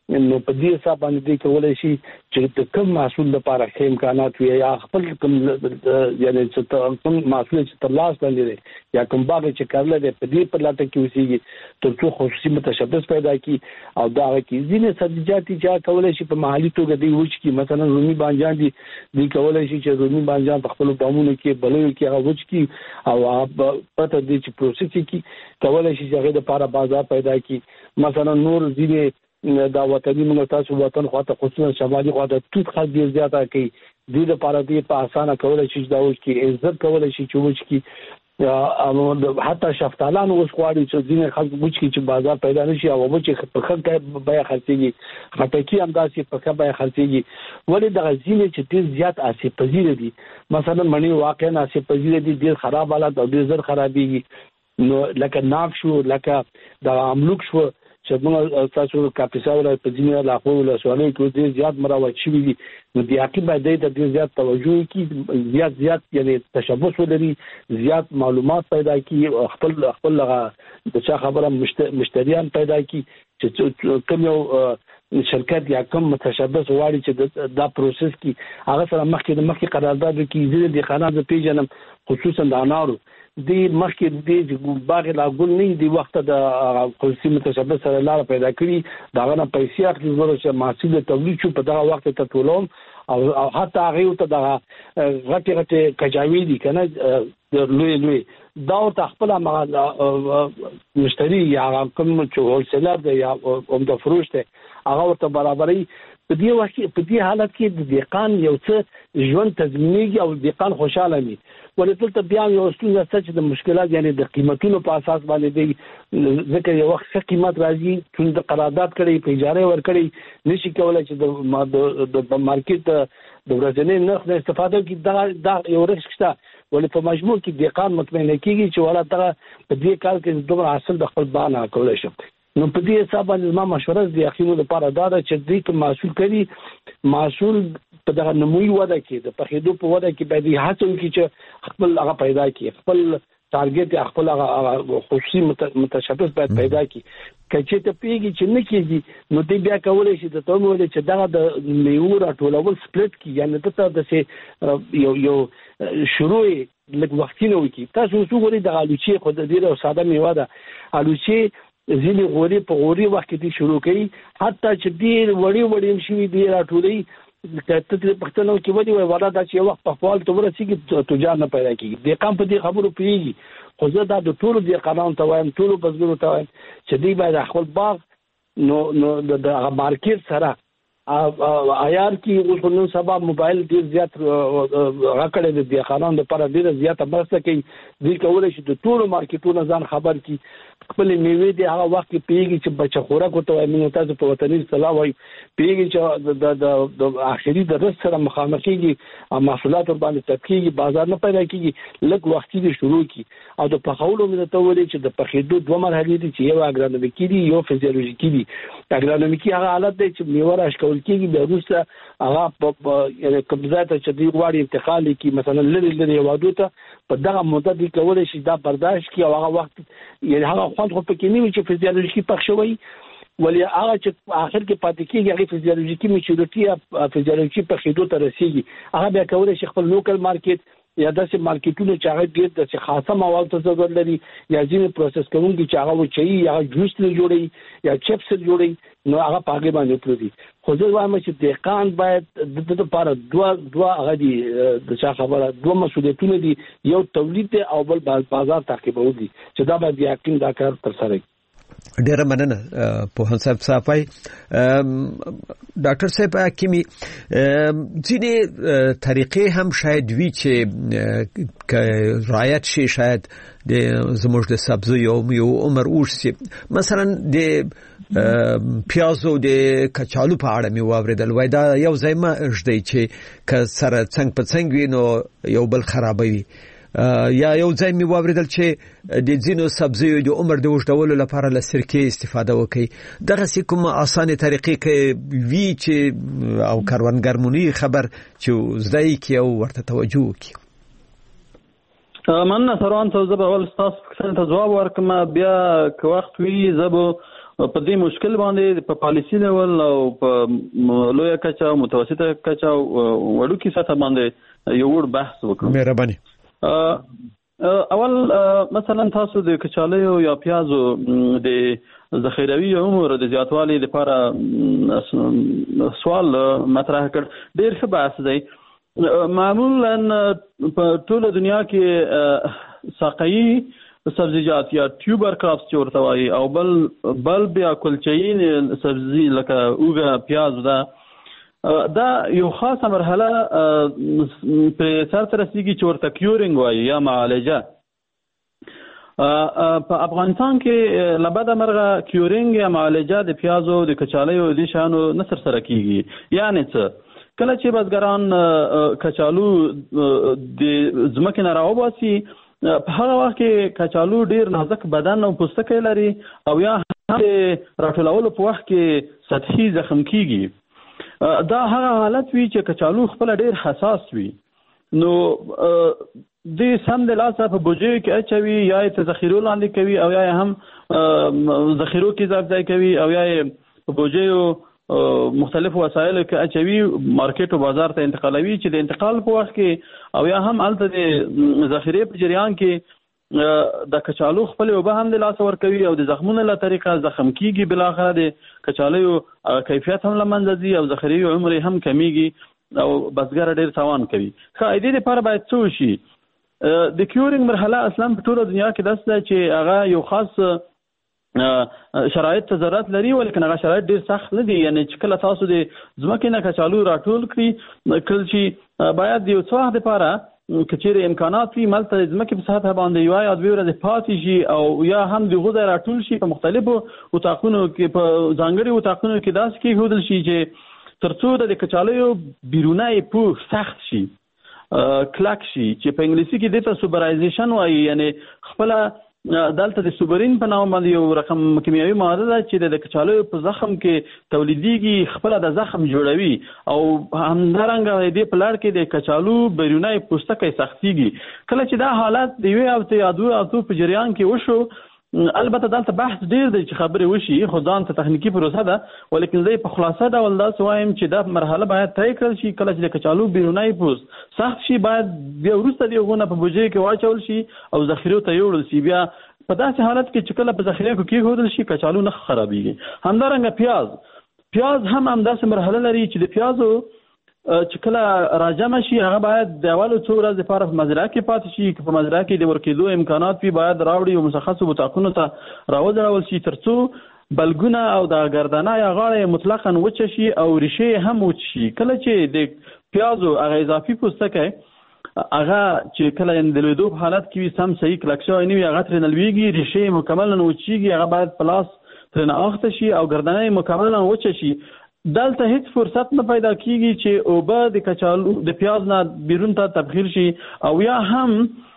نو په دې حساب باندې کولای شي چې د کوم محصول لپاره ښه امکانات وي یا خپل کوم یعنی چې کوم محصول چې تر لاس باندې یا کوم باغ چې کارل دی په دې په لاته کې اوسېږي تر څو خصوصي متشبث پیدا کی او دا کې ځینې سبزیجات چې کولای شي په محلي توګه دی وچ کی مثلا رومي بانجان دي دی کولای شي چې رومي بانجان په خپل بامونو کې بلوي کې هغه وچ کی او پته دي چې پروسس کی کولای شي چې هغه د لپاره بازار پیدا کی مثلا نور ځینې دا وطني موږ تاسو وطن خواته خصوصا شمالي خواته توت خاص ډیر زیاته کوي د دې لپاره دی په اسانه کولای شي دا وچ کی عزت کولای شي چې وچ کی یا حتی شفتالان اوس غواړي چې ځینې خلک وچ کی چې بازار پیدا نشي او وچ په خلک بیا خرڅيږي خټکی هم داسې په خبره خرڅيږي ولې د غزینې چې ډیر زیات آسیب پذیر دي مثلا منی واقعا آسیب پذیر دي ډیر خراب حالت او ډیر زر خرابيږي نو لکه ناف شو لکه د املوک شو چې موږ تاسو کاپیسا ولای په ځینې علاقو له سوالې کې ډیر زیات مراوت شوی دي نو د عقیبه د ډیر زیات توجه کی زیات زیات یعنی تشبث ولري زیات معلومات پیدا کی خپل خپل د چا خبره مشتریان پیدا کی چې کوم یو شرکت یا کوم متشبث واړي چې دا پروسس کی هغه سره مخکې د مخکې قرارداد کې زیات د خانات پیژنم خصوصا د انارو دی مخکې د باغ لا ګل نه دی وخت د خصوصي متشبث سره لار پیدا کړی دا غنه پیسې اخلي زره چې محصول تولید شو په دغه وخت ته ټولوم او حتی هغه ته د غټي غټي کجاوی دي کنه د لوی لوی دا او خپل مشتری یا کوم چې هولسیلر دی یا عمده فروش دی هغه ورته برابرۍ په دې وخت په دې حالت کې د دیقان یو څه ژوند تضمینېږي او دیقان خوشاله وي ولې دلته بیا یو ستونزه چې د مشکلات یعنی د قیمتونو په اساس باندې دی ځکه یو وخت څه قیمت راځي چې د قرارداد کړي په اجاره ورکړي نشي کولای چې د د مارکیټ د ورځنی نرخ نه استفاده کوي دا یو رښت شته ولې په مجموع کې دیقان مطمئن کیږي چې ولا دغه په دې کال کې دومره حاصل د خپل باغ نه کولای شي نو په دې حساب باندې ما مشوره د اخیمو لپاره دا ده چې دې کوم محصول کړي محصول په دغه نموي وده کې د پخېدو په وده کې باید هڅه وکړي چې خپل هغه پیدا کړي خپل ټارګټ خپل هغه خصوصي متشبث باید پیدا کړي کچې ته پیږي چې نه کېږي نو دې بیا کولای شي د تومو ولې چې دغه د میوه راټولول سپلیټ کی یعنی ته د سه یو یو شروع لږ وختي نه وکړي تاسو څو غوړي د الوچي خو د دې او ساده میوه ده الوچي ځینې غوري په غوري وخت کې شروع کړي حتی چې ډیر وړي وړي شي دی راټولي ته ته پښتنو کې ودی وای ولا دا چې وخت په فعال تو ورسیږي تجار نه پیدا کیږي د قام په دې خبرو پیږي خو زه دا د ټولو د قانون ته وایم ټولو بزګرو ته وایم چې دی باید خپل باغ نو نو د مارکیټ سره عیار کې اوس نو سبا موبایل ډیر زیات راکړل دي قانون د پر ډیر زیات مرسته کوي د کولای شي د ټولو مارکیټونو ځان خبر کی خپل میوه دی هغه وخت پیږي چې بچا خوراک ته وایي تاسو په وطني اصطلاح وایي پیږي چې د د اخري د رس سره مخامخ کیږي او محصولات باندې تکیږي بازار نه پیدا کیږي لږ وخت دې شروع کی او د پخولو مې ته وایي چې د پخېدو دوه مرحلې دي چې یو اګرانومیکي دي یو فزیولوژیکي دي اګرانومیکي هغه حالت دی چې میوه راښکول کیږي د روسه هغه په یعنی قبضات چې دی غواړي انتقال کی مثلا لری لری وادو ته په دغه مدته دی کولای شي دا برداشت کی او هغه وخت یعنی هغه خوند خو پکې نه وي چې فزیولوژیکي پخ شوی ولی هغه چې اخر کې پاتې کیږي هغه فزیولوژیکي میچورټي یا فزیولوژیکي پخېدو ته رسیږي هغه بیا کولای شي خپل لوکل مارکیټ یا داسې مارکیټونو چې هغه ډېر د خاصه مواد ته ضرورت لري یا ځینې پروسس کوونکي چې هغه وچي یا جوس نه جوړي یا چپس جوړي نو هغه پاګې باندې پروتي خو زه وایم چې دهقان باید د د لپاره دوه دوه هغه دي د چا خبره دوه مسؤلیتونه دي یو تولید او بل بازار تعقیبول دي چې دا باید یقین دا کار تر سره ډیره مننه په هنصب صافای ډاکټر صاحب حکیمی ځینې طریقې هم شاید وی چې رعایت شي شاید د زموږ د سبزی او میوه عمر اوسي مثلا د پیازو د کچالو په اړه می واوریدل وای دا یو ځای ما اجدي چې ک سره څنګه په څنګه وینو یو بل خرابوي یا یو ځای می واوریدل چې د ځینو سبزیو د عمر د وژدولو لپاره له سرکې استفاده وکړي دغه کوم اسانه طریقې کې وی چې او کاروانګرمونی خبر چې زدای کی او ورته توجه وکړي مننه سروان ته زه به ول تاسو څنګه جواب ورکم بیا که وخت وی زه به په دې مشکل باندې په پالیسي لیول او په لویه کچه او متوسطه کچه او وړوکې سطح باندې یو وړ بحث وکړو. مهرباني. اول مثلا تاسو د کچالیو یا پیازو د ذخیروي عمر د زیاتوالي لپاره سوال مطرح کړ. ډېر ښه بحث دی. معمولا په ټوله دنیا کې ساقه‌يي سبزیجات یا ټیوبر کراپس چې ورته وایي او بل بل بیا کلچه‌يي سبزي لکه اوږه پیاز ده، دا یو خاصه مرحله په سر ته رسیږي چې ورته کیورینګ وایي یا معالجه. په افغانستان کې لبده مرغه کیورینګ یا معالجه د پیازو د کچالیو د شانو نه سرسره کیږي. یعنی څه؟ کله چې بزګران کچالو د ځمکې نه راوباسي په هغه وخت کې کچالو ډیر نازک بدن او پوستکی لري او یا هم راټولولو په وخت کې سطحي زخم کیږي. دا هغه حالت وي چې کچالو خپل ډیر حساس وي. نو د سم د لاسه په بوجیو کې اچوي یا یې ذخیرو لاندې کوي او یا هم ذخیرو کې ځای کوي او یا په بوجیو مختلف وسایل کې اچوي مارکیټ او بازار ته انتقالوي چې د انتقال په وخت کې او یا هم الته د ذخیره په جریان کې د کچالو خپل وبه هم د لاس ور کوي او د زخمونو له طریقه زخم کیږي. بل اخر د کچالیو کیفیت هم لمنځه ځي او ذخیروي عمر هم کمیږي او بزګر ډیر تاوان کوي. خو دې لپاره باید څه وشي؟ د کیورینګ مرحله اصلا په ټوله دنیا کې داسې چې هغه یو خاص شرایط ته ضرورت لري ولیکن هغه شرایط ډیر سخت نه دي. یعنی چې کله تاسو د ځمکې نه کچالو راټول کړئ کله چې باید یو څه وخت لپاره کچېرې امکانات وي ملته د ځمکې په سطح باندې یوه یا دوې ورځې پاتې شي او یا هم د هغو ځای راټول شي په مختلفو اتاقونو کې په ځانګړي اتاقونو کې داسې کېښودل شي چې تر څو د کچالیو بیرونی پوښ سخت شي، کلک شي، چې په انګلیسي کې دې ته سوبرایزیشن وایي. یعنی خپله دلته د سوبرین په نام باندې یو رقم کیمیاوي ماده ده چې د کچالیو په زخم کې تولیدېږي، خپله د زخم جوړوي او همدارنګه دې په لړ کې د کچالو بیرونی پوستکی سختېږي. کله چې دا حالت د یوې هفتې یا دوه هفتو په جریان کې وشو، البته دلته بحث ډیر دی چې خبرې وشي، خو ځان ته تخنیکي پروسه ده، ولیکن زه په خلاصه ډول داسې وایم چې دا مرحله باید طی کړل شي. کله چې د کچالو بیرونی پوست سخت شي باید بیا وروسته د هغو نه په بوجۍ کې واچول شي او ذخیرو ته یوړل شي. بیا په داسې حالت کې چې کله په ذخیره کې کېښودل شي کچالو نه خرابېږي. همدارنګه پیاز پیاز هم همداسې مرحله لري چې د پیازو چې کله راجمع شي هغه باید د اولو څو ورځې لپاره په مزرعه کې پاتې شي. که په مزرعه کې د ورکېدو امکانات وي باید راوړي او مشخصو اتاقونو ته راوځړول شي تر څو بلګونه او د ګردنه یا غاړه مطلقاً وچه شي او ریښې هم وچ شي. کله چې د پیازو هغه اضافي پوستکی هغه چې کله د لویدو په حالت کې وي سم صحیح کلک شوی نه وي، هغه ترېنه لویږي، ریښې مکملا وچېږي، هغه باید په لاس ترېنه اخته شي او ګردنه مکملا وچه شي. دلته هیڅ فرصت نه پیدا کیږي چې اوبه د کچالو د پیاز نه بیرون ته تبخیر شي او یا هم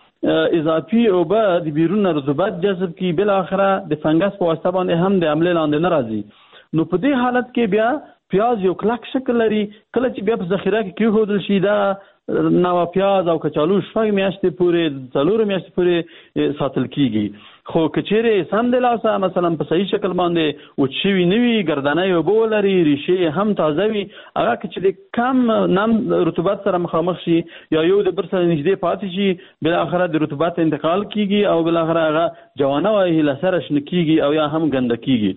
اضافي اوبه د بیرون نه رطوبت جذب کړي، بالاخره د فنګس په واسطه باندې هم د حملې لاندې نه راځي. نو په دې حالت کې بیا پیاز یو کلک شکل لري. کله چې بیا په ذخیره کې کېښودل شي دا نوه پیاز او کچالو شپږ میاشتې پورې څلورو میاشتې پورې ساتل کیږي. خو که چیرې سم د لاسه مثلا په صحیح شکل باندې وچ شوي نه وي، ګردنه یې اوبه ولري، ریښې هم تازه وي، هغه که چې د کم نم رطوبت سره مخامخ شي یا یو د بل سره نږدې پاتې شي بالاخره د رطوبت انتقال کیږي او بالاخره هغه جوانه وایي له سره شنه کیږي او یا هم ګنده کیږي.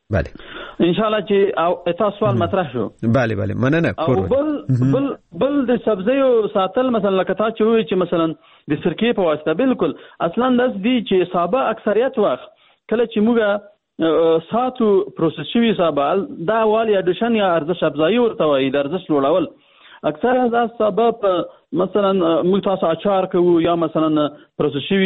بله ان شاء الله چې او تاسو سوال مطرح شو. بله بله مننه. او بل بل بل د سبزیو ساتل مثلا لکه تا چې وایي چې مثلا د سرکې په واسطه بالکل اصلا داسې دي چې سابه اکثریت وخت کله چې موږ ساتو پروسس شوي سابه دا وال یا ډشن یا ارزش افزایي ورته وایي د ارزش لوړول. اکثره دا سابه په مثلا موږ تاسو اچار کوو یا مثلا پروسس شوي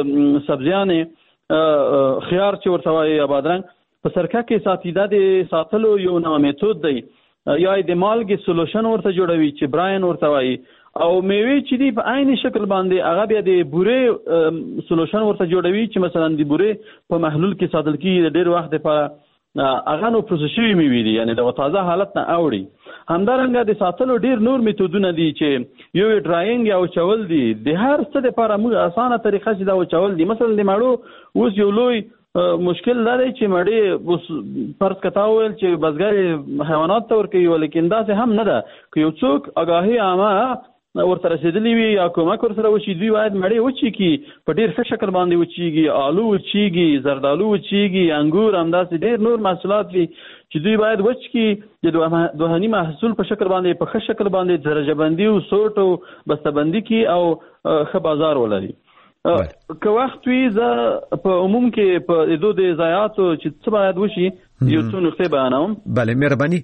سبزیانې خيار چې ورته وایي یا بادرنګ په سرکه کې ساتي. دا د ساتلو یو نوع میتود دی یا د مالګې سولوشن ورته جوړوي چې براین ورته وایي او میوې چې دي په عین شکل باندې هغه بیا د بورې سولوشن ورته جوړوي چې مثلا د بورې په محلول کې ساتل کېږي د ډېر وخت لپاره هغه نو پروسس شوي میوې دي یعنی د تازه حالت نه اوړي. همدارنګه د ساتلو ډېر نور میتودونه دي چې یو ډراینګ یا وچول دي. د هر څه لپاره موږ اسانه طریقه چې دا وچول دي. مثلا د ماړو اوس یو لوی مشکل دا دی چې مړې فرض کتا ویل چې بزګر حیوانات ته ورکوي ولیکن داسې هم نه ده که یو څوک آګاهي عامه ورته رسېدلي وي یا کومک ورسره وشي دوی باید مړې وچیږي په ډېر ښه شکل باندې وچیږي آلو وچیږي زردالو وچیږي انګور همداسې ډېر نور محصولات وي چې دوی باید وچ کړي د دوهني محصول په شکل باندې په ښه شکل باندې درجه بندي او سوټ او بسته‌بندي کړي او ښه بازار ولري. که وخت وي زه په عموم کې په دې دوه د ضایعاتو چې څه باید وشي یو څو نقطې بیانوم. بله مهرباني.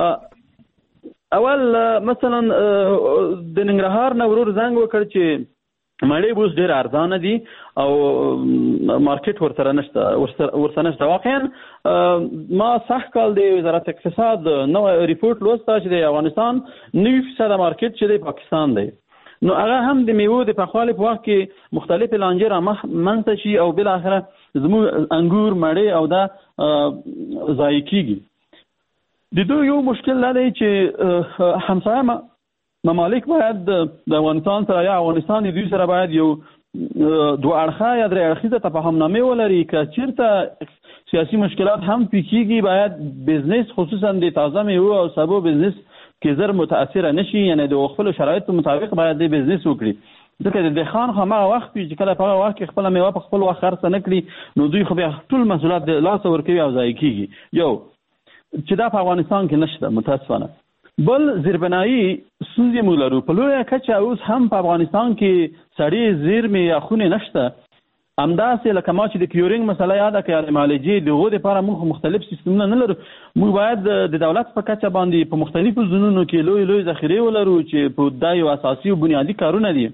اول مثلا د ننګرهار نه ورور زنګ وکړ چې مړې اوس ډېر ارزانه دي او مارکیټ ورسره نشته ورسره نشته. واقعا ما سخت کال د وزارت اقتصاد نوې ریپورت لوسته چې د افغانستان نوي فیصده مارکیټ چې د پاکستان دی نو هغه هم د میوو د پخوالي په وخت کې مختلفې لانجې رامنځته شي او بالاخره زموږ انګور مړې او دا ضایع کېږي. د دوی یو مشکل دا دی چې همسایه ممالک باید د افغانستان سره یا افغانستان دوی سره باید یو دوه اړخه یا درې اړخیزه تفاهمنامې ولري. که چېرته سیاسي مشکلات هم پیښیږي باید بزنس خصوصا د تازه میوو او سبو بزنس کې زر متاثره نشي یعنی د خپل شرایطو مطابق باید د بزنس وکړي ځکه د دهقان هماغه وخت چې کله په هغه وخت کې خپله میوه په خپل وخت خرڅه نه کړي نو دوی خو بیا ټول محصولات د لاسه ورکوي او ضایع کېږي. یو چې دا په افغانستان کې نشته متاسفانه. بل زیربنایي ستونزې موږ لرو په لویه کچه اوس هم په افغانستان کې سړې زیرمې یا خونې نشته. همداسې لکه ما چې د کیورینګ مسله یاده کړه د معالجې د هغو دپاره موږ مختلف سیستمونه نه لرو. موږ باید د دولت په کچه باندې په مختلفو زونونو کې لوی لوی ذخیرې ولرو چې په دا یو اساسي او بنیادي کارونه دي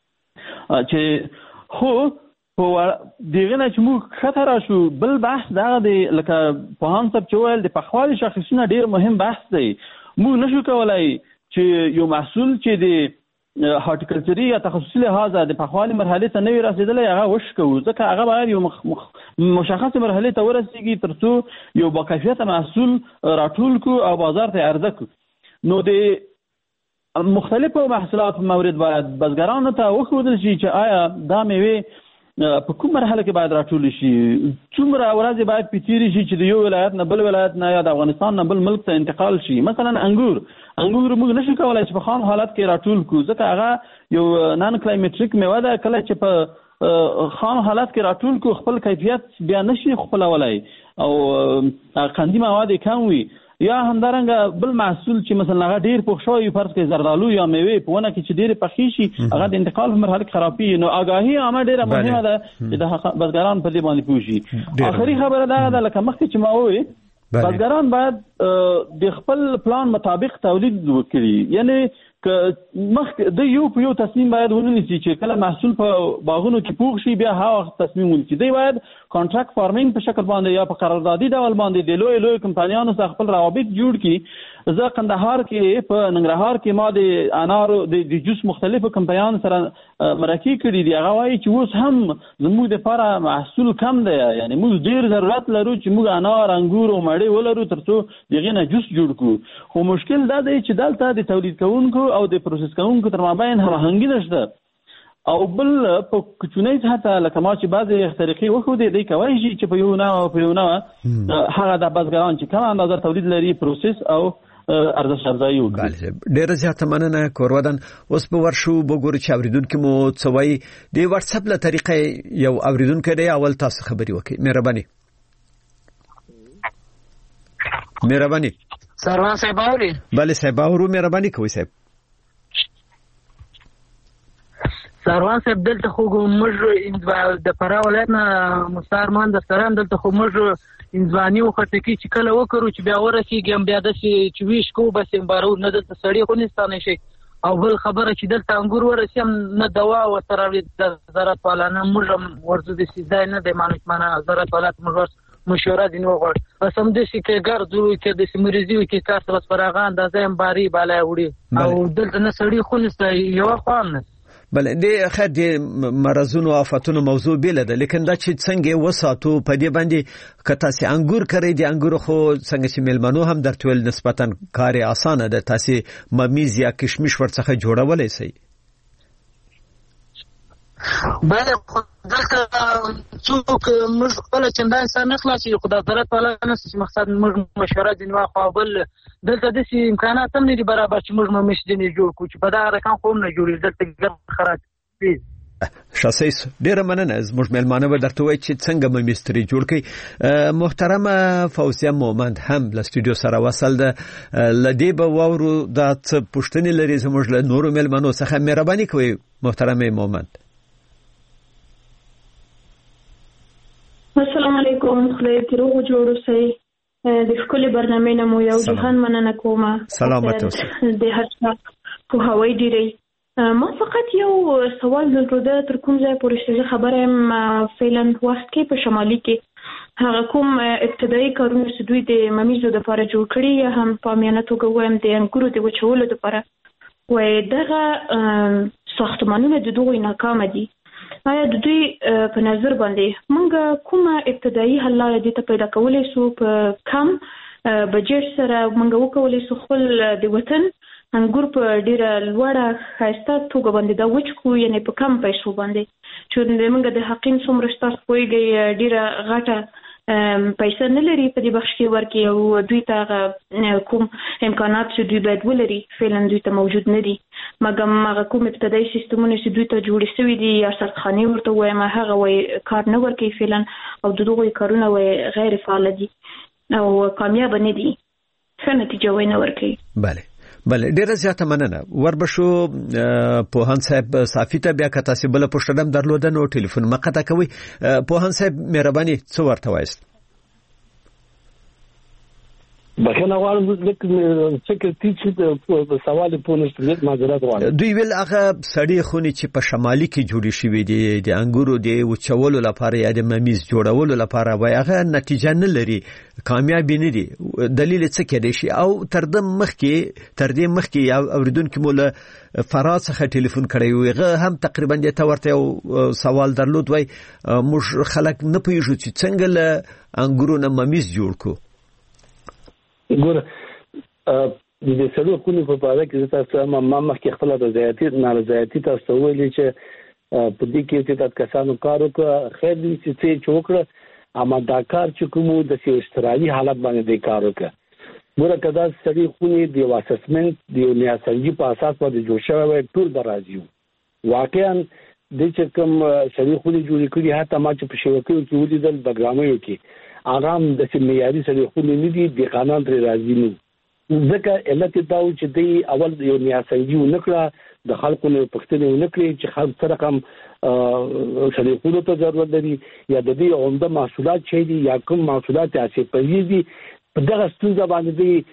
چې خو په دغه نه چې موږ ښکته راشو. بل بحث دغه دی لکه پوهان صاحب چې ویل د پخوالي شاخصونه ډېر مهم بحث دی. موږ نشو کولی چې یو محصول چې د هارټیکلچري یا تخصصي لحاظه د پخوالي مرحلې ته نه وي رسېدلی هغه وشکوو ځکه هغه باید یو مشخصې مرحلې ته ورسېږي تر څو یو باکیفیته محصول راټول کړو او بازار ته عرضه کړو. نو د مختلفو محصولاتو مورد باید بزګرانو ته وښودل شي چې آیا دا میوې په کوم مرحله کې باید راټول شي څومره ورځې باید پې تېرې شي چې د یو ولایت نه بل ولایت نه یا د افغانستان نه بل ملک ته انتقال شي. مثلا انګور انګور موږ نشو کولی چې په خام حالت کې راټول کړو ځکه هغه یو نان کلایمټریک میوه ده. کله چې په خام حالت کې راټول کړو خپل کیفیت بیا نشي خپلولی او قندي مواد یې کم وي. یا همدارنګه بل محصول چې مثلا هغه ډېر پوخ شوی وي فرض کړئ زردالو یا میوې په ونه کې چې ډېرې پخې شي هغه د انتقال په مرحله کې خرابېږي. نو آګاهي عامه ډېره مهمه ده چې د بزګران په دې باندې پوه شي. آخري خبره دا ده لکه مخکې چې ما وویل بزګران باید د خپل پلان مطابق تولید وکړي. یعنی که مخکې د یو په یو تصمیم باید ونیسي چې کله محصول په باغونو کې پوخ شي بیا هغه وخت تصمیم ونیسي. دوی باید کانټراکټ فارمینګ په شکل باندې یا په قراردادي ډول باندې د لوی لوی کمپانیانو سره خپل روابط جوړ کړي. زه قندهار کې په ننګرهار کې ما د انارو د جوس مختلفو کمپانیانو سره مرکې کړي دي. هغه وایي چې اوس هم زموږ دپاره محصول کم دی یعنی موږ ډېر ضرورت لرو چې موږ انار انګور او مڼې ولرو تر څو د هغې نه جوس جوړ کړو. خو مشکل دا دی چې دلته د تولید کوونکو او د پروسس کوونکو تر مابین هماهنګي نشته. او بل په کوچنۍ سطحه لکه ما چې بعضې طریقې وښودې دی کولی شي چې په یو نوع او په یو نوع هغه د بزګران چې کمه اندازه تولید لري پروسس او ارزش افزایي وکړي. ډېره زیاته مننه کورودن. اوس به ورشو وګورو چې اورېدونکي مو څه وایي. د واتساپ له طریقې یو اورېدونکی دی اول تاسو خبرې وکړئ. مهرباني مهرباني سروان صاحب اوري؟ بله صاحب اورو. مهرباني کوئ صاحب. سروان صاحب دلته خو موږ د فراه ولایت نه مستعارمان د سران دلته خو موږ انځواني وخټکي چې کله وکړو چې بیا ورسېږي هم بیا داسې چې ویش کوو بس یې بارو نه دلته سړی خو نستانه شي. او بل خبره چې دلته انګور ورسي هم نه دوا ورسره د زراعت والا نه موږ هم ورځو داسې ځای نه دی معلومانه زراعت والا ته موږ مشوره ځینې وغواړو بس همداسې که ګرد وي که داسې مریضي وي که کار ته بس پر هغه اندازه هم باري بالا یې وړي او دلته نه سړي خو نسته یوه خوا هم نسته. بله د خیر د مرضونو آفتونو موضوع بیله ده لیکن دا چې څنګه وساتو په دې باندې که تاسې انګور کرئ د انګورو خو څنګه چې میلمنو هم درته ویل نسبتا کار یې اسانه ده تاسې ممیز یا کشمش ورڅخه جوړولی شئ. بله خو دلته څوک موږ خپله چندان سر نه خلاصوي خو د عدالت والا نشته چې مقصد موږ مشوره ځینې وخت او بل دلته داسې امکانات هم نه دي برابر چې موږ ممیش ځینې جوړ کړو چې په دغه رقم خو هم نه جوړېږي دلته ګرد خراب وي. شاسیس ډیره مننه. زموږ مېلمانه به درته وایي چې څنګه ممیستري جوړ کړي. محترمه فوزیه مومند هم له سټوډیو سره وصل ده. لدی به واورو دا څه پوښتنې لري زموږ له نورو مېلمنو څخه. مهرباني کوئ محترمه مومند. السلام علیکم. خدای دې روغ جوړ اوسئ. د ښکلې برنامې نه مو یو جهان مننه کومه. سلامت اوسئ. د هر څه پوهاوی ډېری. ما فقط یو سوال درلوده تر کوم ځای پورې چې خبره یم فعلا وخت کې په شمالي کې هغه کوم ابتدایي کارونه چې دوی د ممیزو دپاره جوړ کړي یا هم په عامیانه توګه ووایم د انګورو د وچولو دپاره وایي دغه ساختمانونه د دغوی ناکامه دي. آیا د دوی په نظر باندې موږ کومه ابتدایي حل لاره دې ته پیدا کولی سو په کم بجټ سره موږ وکولی سو خپل د وطن انګور په ډیره لوړه ښایسته توګه باندې دا وچ کړو یعنې په کم پیسو باندې چې موږ د حقیم څومره ستاسو پوهېږئ ډیره غټه پیسه نه لري په دې بخش کې ورکړي او دوی ته هغه کوم امکانات چې دوی باید ولري فعلا دوی ته موجود نه دي مګم هغه کوم ابتدایي سیستمونه چې دوی ته جوړې شوي دي یا سرخانې ورته وایم هغه وایي کار نه ورکوي فعلا او د دغوی کارونه وایي غیر فعاله دي او کامیابه نه دي ښه نتیجه وایي نه ورکوي. بله بله ډیره زیاته مننه. وربشو پوهان صاحب صافی ته بیا که تاسې بله پوښتنه هم درلوده نو ټلیفون مه قطع کوئ. پوهان صاحب مهرباني څه ورته وایست؟ بخښنه غواړم لږ فکر تېز شي په سوال یې پوه نه شوم لږ معذرت غواړم. دوی ویل هغه سړې خونې چې په شمالي کې جوړې شوي دي د انګورو د وچولو لپاره یا د ممیز جوړولو لپاره وایي هغه نتیجه نه لري کامیابي نه دي. دلیل یې څه کیدای شي؟ او تر دې مخکې تر دې مخکې یو اورېدونکي مو له فراه څخه ټلیفون کړی و هغه هم تقریبا دې ته ورته یو سوال درلود وایي موږ خلک نه پوهېږو چې څنګه له انګورو نه ممیز جوړ کړو. ګوره د سړو خونې په باره کې زه تاسو ته ما مخکې خپله رضایتي نارضایتي تاسو ته وویلې چې په دې کې چې تاسو کسانو کار وکړه خیر دې چې څه چې وکړه اما دا کار چې کوم د یو اشتراکي حالت باندې دې کار وکړه. ګوره که دا سړې خونې د یو اسسمنټ د یو نیاسنجي په اساس باندې جوړ شوی وای ټول به راضي وو. واقعا دې چې کوم سړې خونې جوړې کړي حتی ما چې په شبکیو کې ولیدل بګرامیو کې هغه هم داسې معیاري سړې خونې نه دي دهقانان ترې راضي نه وو ځکه علت یې دا و چې دوی اول یو نیاسنجي ونه کړه د خلکو نه پوښتنې ونه کړې چې خلک څه رقم سړې خونو ته ضرورت لري یا د دې عمده محصولات چې دي یا کوم محصولات حاصل پذیر دي په دغه ستونزه باندې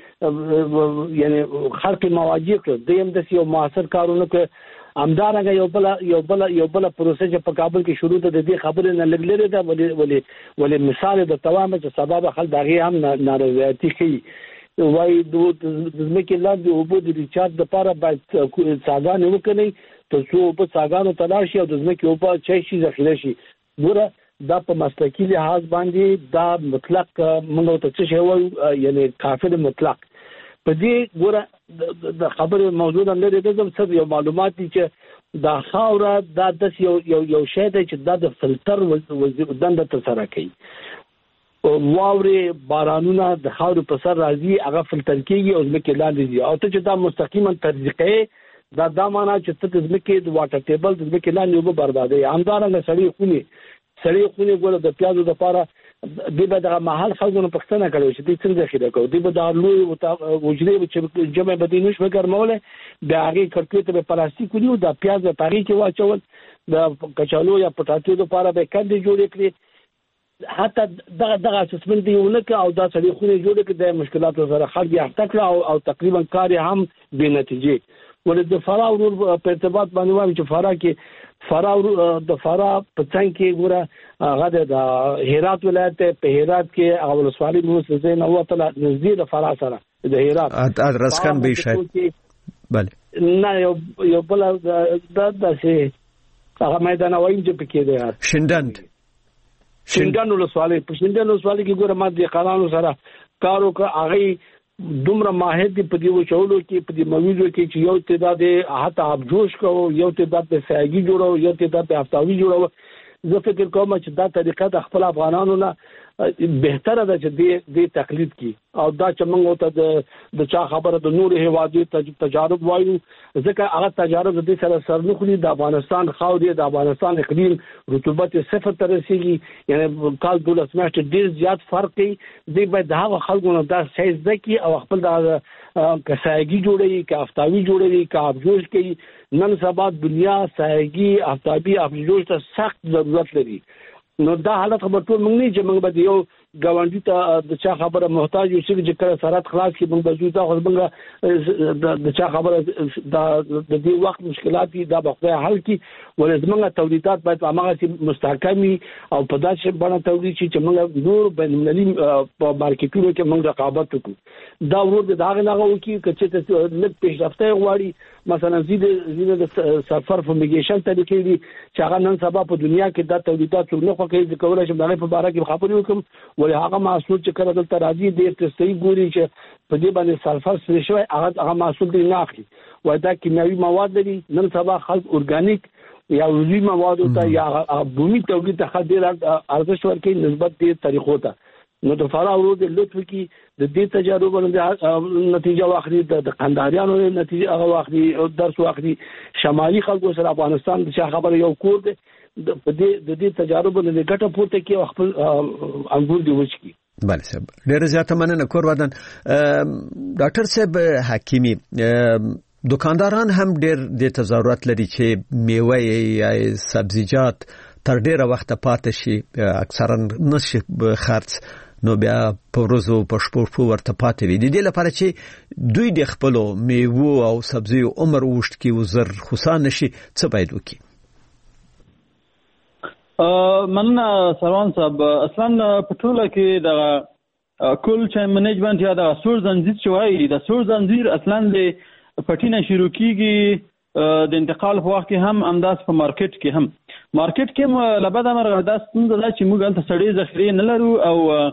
دوی یعنې خلک مواجه کړل. دوی هم داسې یو مؤثر کار ونه کړ. همدارنګه یو بل یو بل یو بل پروسه چې په کابل کې شروع ده د دې خبرې نه لږ لرې ده ولې ولې ولې مثال د توامه چې سبب خل دغه هم نارضایتي کوي وایي د ځمکې لاندې اوبو د ریچارج لپاره باید څاګانې وکړي تر څو اوبه څاګانو ته لاړ شي او د ځمکې اوبه چای شي ذخیره شي. ګوره دا په مسلکي لحاظ باندې دا مطلق موږ ته څه شی وایو یعنې کافر مطلق په دې ګوره د خبرې موضوع هم لري د څه یو معلومات دي چې دا خاوره دا داسې یو یو یو شی دی چې دا د فلټر دنده ترسره کوي. واورې بارانونه د خاورې په سر راځي هغه فلټر کېږي او ځمکې لاندې ځي او ته چې دا مستقیما تجزیه دا دا معنا چې ته د ځمکې د واټر ټیبل د ځمکې لاندې اوبه بربادوي. همدارنګه سړې خونې سړې خونې ګوره د پیازو دپاره دوی به دغه محل خلکو نه پوښتنه کړې چې دوی څنګه ذخیره کوي. دوی به دا لوی حجرې چې جمع به دوی نشوه ګرمولی د هغې کړکیو ته به پلاستیک ونیو دا پیاز به په هغې کې واچول د کچالو یا پټاټو دپاره به کندې جوړې کړې حتی دغه دغه اسسمنټ یې ونه کړه او دا سړې خونې جوړې کړې د مشکلاتو سره خلک یې اخته کړه او, او تقریبا کار یې هم بې نتیجې. ولې د فراه ورور په ارتباط باندې وایم چې فراه کې فراه د فراه په څنګ کې ګوره هغه د هرات ولایت په هرات کې هغه ولسوالي موسسه نه وته نږدې د فراه سره د هرات ادرسکن به شي بله نه یو یو بل د داسې هغه میدان وایم چې پکې دی شندند شندند ولسوالي په شندند ولسوالي کې ګوره ما د قانون سره کار وکړ هغه دومره ماهر دي په دې وچولو کې په دې ممیزو کې چې یو تعداد حتی ابجوش کوو یو تعداد د سایګي جوړو یو تعداد د افتاوي جوړو زه فکر کوم چې دا طریقه د خپل افغانانو نه بهتره ده چې دې دې تقلید کی او دا چې موږ ته د د چا خبره د نور هیوادو تجارب وایو ځکه هغه تجارب د دې سره سر نه خوري. د افغانستان خاورې د افغانستان اقلیم رطوبت صفر ته رسیږي، یعنی کال دولس میاشتې ډیر زیات فرق کوي. دې باید د هغه خلکو نه دا سایز ده کی او خپل د کسایګي جوړي که افتاوی جوړي که افجوش کوي. نن سبا دنیا سایګي افتابي افجوش ته سخت ضرورت لري. نو دا حالت خبر ټول موږ نه چې موږ به یو ګاونډي ته د چا خبره محتاج یو چې کله سرحد خلاص کی موږ به دا خو موږ د چا خبره د دې وخت مشکلات دي دا به خدای حل کی. ولې موږ تولیدات باید هغه مستحکمي او په داسې باندې تولید شي چې موږ نور بین المللي په مارکیټونو کې موږ رقابت وکړو. دا ورور د هغه نه وکی چې ته نه پیشرفته غواړي. مثلا زیاده زیاده د سفر فومیګیشن طریقې دي چې هغه نن سبا په دنیا کې د تولیدات څو نه کوي چې کولای شي د په باره کې خبرې وکم. ولې هغه محصول چې کله دلته راځي ډېر تستي ګوري چې په دې باندې سلفر سره شوی هغه هغه محصول دی نه اخلي. وای دا کیمیاوي مواد دي. نن سبا خلک اورګانیک یا عضوي مواد ته یا بومي تولید ته ډېر ارزښت ورکوي نسبت دې طریقو ته. نو د فراه ورو د لطف کی د دې تجربه باندې نتیجه واخلي، د قنداریانو نتیجه هغه واخلي او درس واخلي. شمالي خلکو سره افغانستان د څه خبره یو کور دی د دې د دې تجربه نه ګټه پورته کی او خپل انګور دی وچ کی. بله صاحب ډېر زیاته مننه کور ودان. ډاکټر صاحب حکیمی، دکانداران هم ډېر د ضرورت لري چې میوه یا سبزیجات تر ډیره وخت پاتې شي، اکثرا نشي خرڅ، نو بیا په ورځو په شپو ورته پاتې وي. د دې لپاره چې دوی د خپلو میوه او سبزیو عمر اوږد کړي او زر خوسا نشي، څه باید وکړي؟ مننه سروان صاحب. اصلا په ټوله کې د کل چین منیجمنت یا د سور زنجیر چې وایي، د سور زنجیر اصلا د پټینه شروع کیږي د انتقال په وخت کې هم همداس په مارکیټ کې هم مارکیټ کې لبدا مرغه دا ستونزه ده چې موږ هلته سړې ذخیرې نه لرو او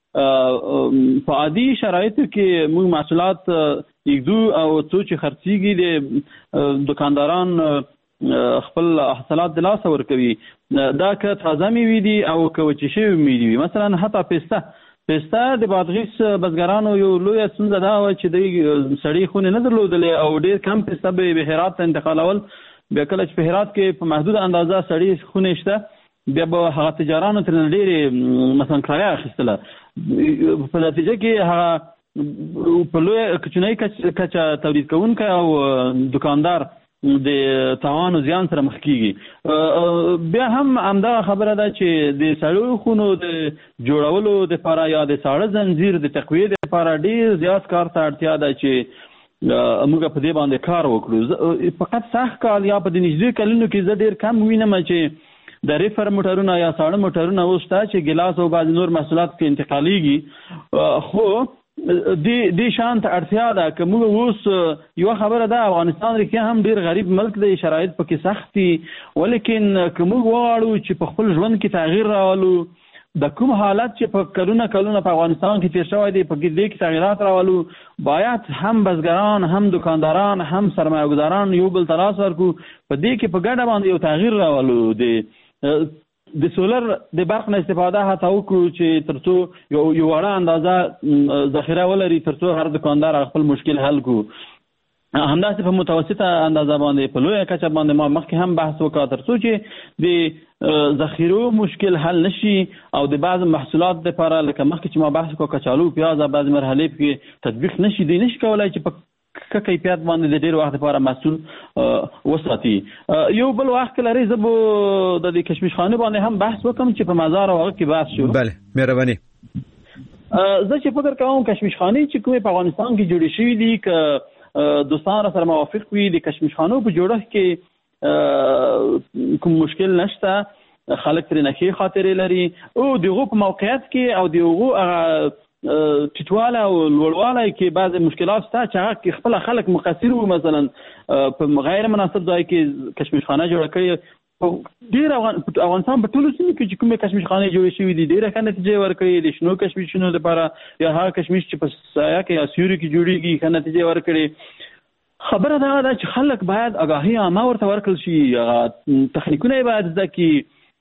په عادي شرایطو کې موږ محصولات یږدو او څو چې خرڅېږي د دکانداران خپل حاصلات د لاسه ورکوي. دا که تازه میوې دي او که وچې شوي میوې دي. مثلا حتی پیسته پیسته د بادغیس بزګرانو یو لویه ستونزه دا وه چې دوی سړې خونې نه درلودلې او ډېر کم پیسته به یې هرات ته انتقالول. بیا کله چې په هرات کې په محدود اندازه سړې خونې شته، بیا به هغه تجارانو ترې ډېرې مثلا کرایه اخیستله. په نتیجه کې هغه په لویه کوچنۍ کچه تولید کوونکی او دکاندار د تاوان او زیان سره مخ کیږي. بیا هم همدغه خبره ده چې د سړو خونو د جوړولو دپاره یا د ساړه زنځیر د تقویې دپاره ډېر زیات کار ته اړتیا ده چې موږ په دې باندې کار وکړو. فقط سخت کال یا په د نږدې کلونو کې زه ډېر کم وینم چې د ریفر موټرونه یا ساړه موټرونه اوس شته چې ګیلاس او بعضې نور محصولات کې انتقالیږي. خو دې شان ته اړتیا ده که موږ اوس یوه خبره ده، افغانستان رښتیا هم ډېر غریب ملک دی، شرایط پکې سخت دي، ولیکن که موږ وغواړو چې په خپل ژوند کې تغییر راولو، د کوم حالت چې په کلونه کلونه په افغانستان کې تیر شوی دی په دې کې تغییرات راولو، باید هم بزګران هم دکانداران هم سرمایه گذاران یو بل ته لاس ورکړو، په دې کې په ګډه باندې یو تغییر راولو. د د سولر د برق نه استفاده هڅه وکړو چې تر څو یو یو وړه اندازه ذخیره ولري تر څو هر دکاندار خپل مشکل حل کړو. همداسې په متوسطه اندازه باندې په لویه کچه باندې ما مخکې هم بحث وکړ تر څو چې د ذخیرو مشکل حل نشي او د بعض محصولات لپاره لکه مخکې چې ما بحث وکړ کچالو پیاز بعض مرحلې کې تطبیق نشي دی نشي کولای چې په که کیفیت باندې د ډېر وخت لپاره محصول وساتي. یو بل وخت لري زه به د دې کشمش خانه باندې هم بحث وکم چې په مزار او هغه کې بحث شو. بله مهرباني. زه چې فکر کوم کشمش خانه چې کومې په افغانستان کې جوړې شوي دي که دوستان سره موافق وي د کشمش خانو په جوړښت کې کوم مشکل نشته، خلک ترې نښې خاطرې لري او د هغو په موقعیت کې او د هغو هغه ټیټواله او لوړوالی کې بعضې مشکلات شته چې هغه کې خپله خلک مقصر وو، مثلا په غیر مناسب ځای کې کشمش خانه جوړه کړې. ډېر افغانستان په ټولو سیمو کې چې کومې کشمش خانې جوړې شوي دي ډېره ښه نتیجې ورکړې، د شنو کشمشونو لپاره یا هغه کشمش چې په سایه کې یا سیوري کې جوړېږي ښه نتیجې ورکړې. خبره دا ده چې خلک باید آګاهي عامه ورته ورکړل شي، هغه تخنیکونه یې باید زده کړي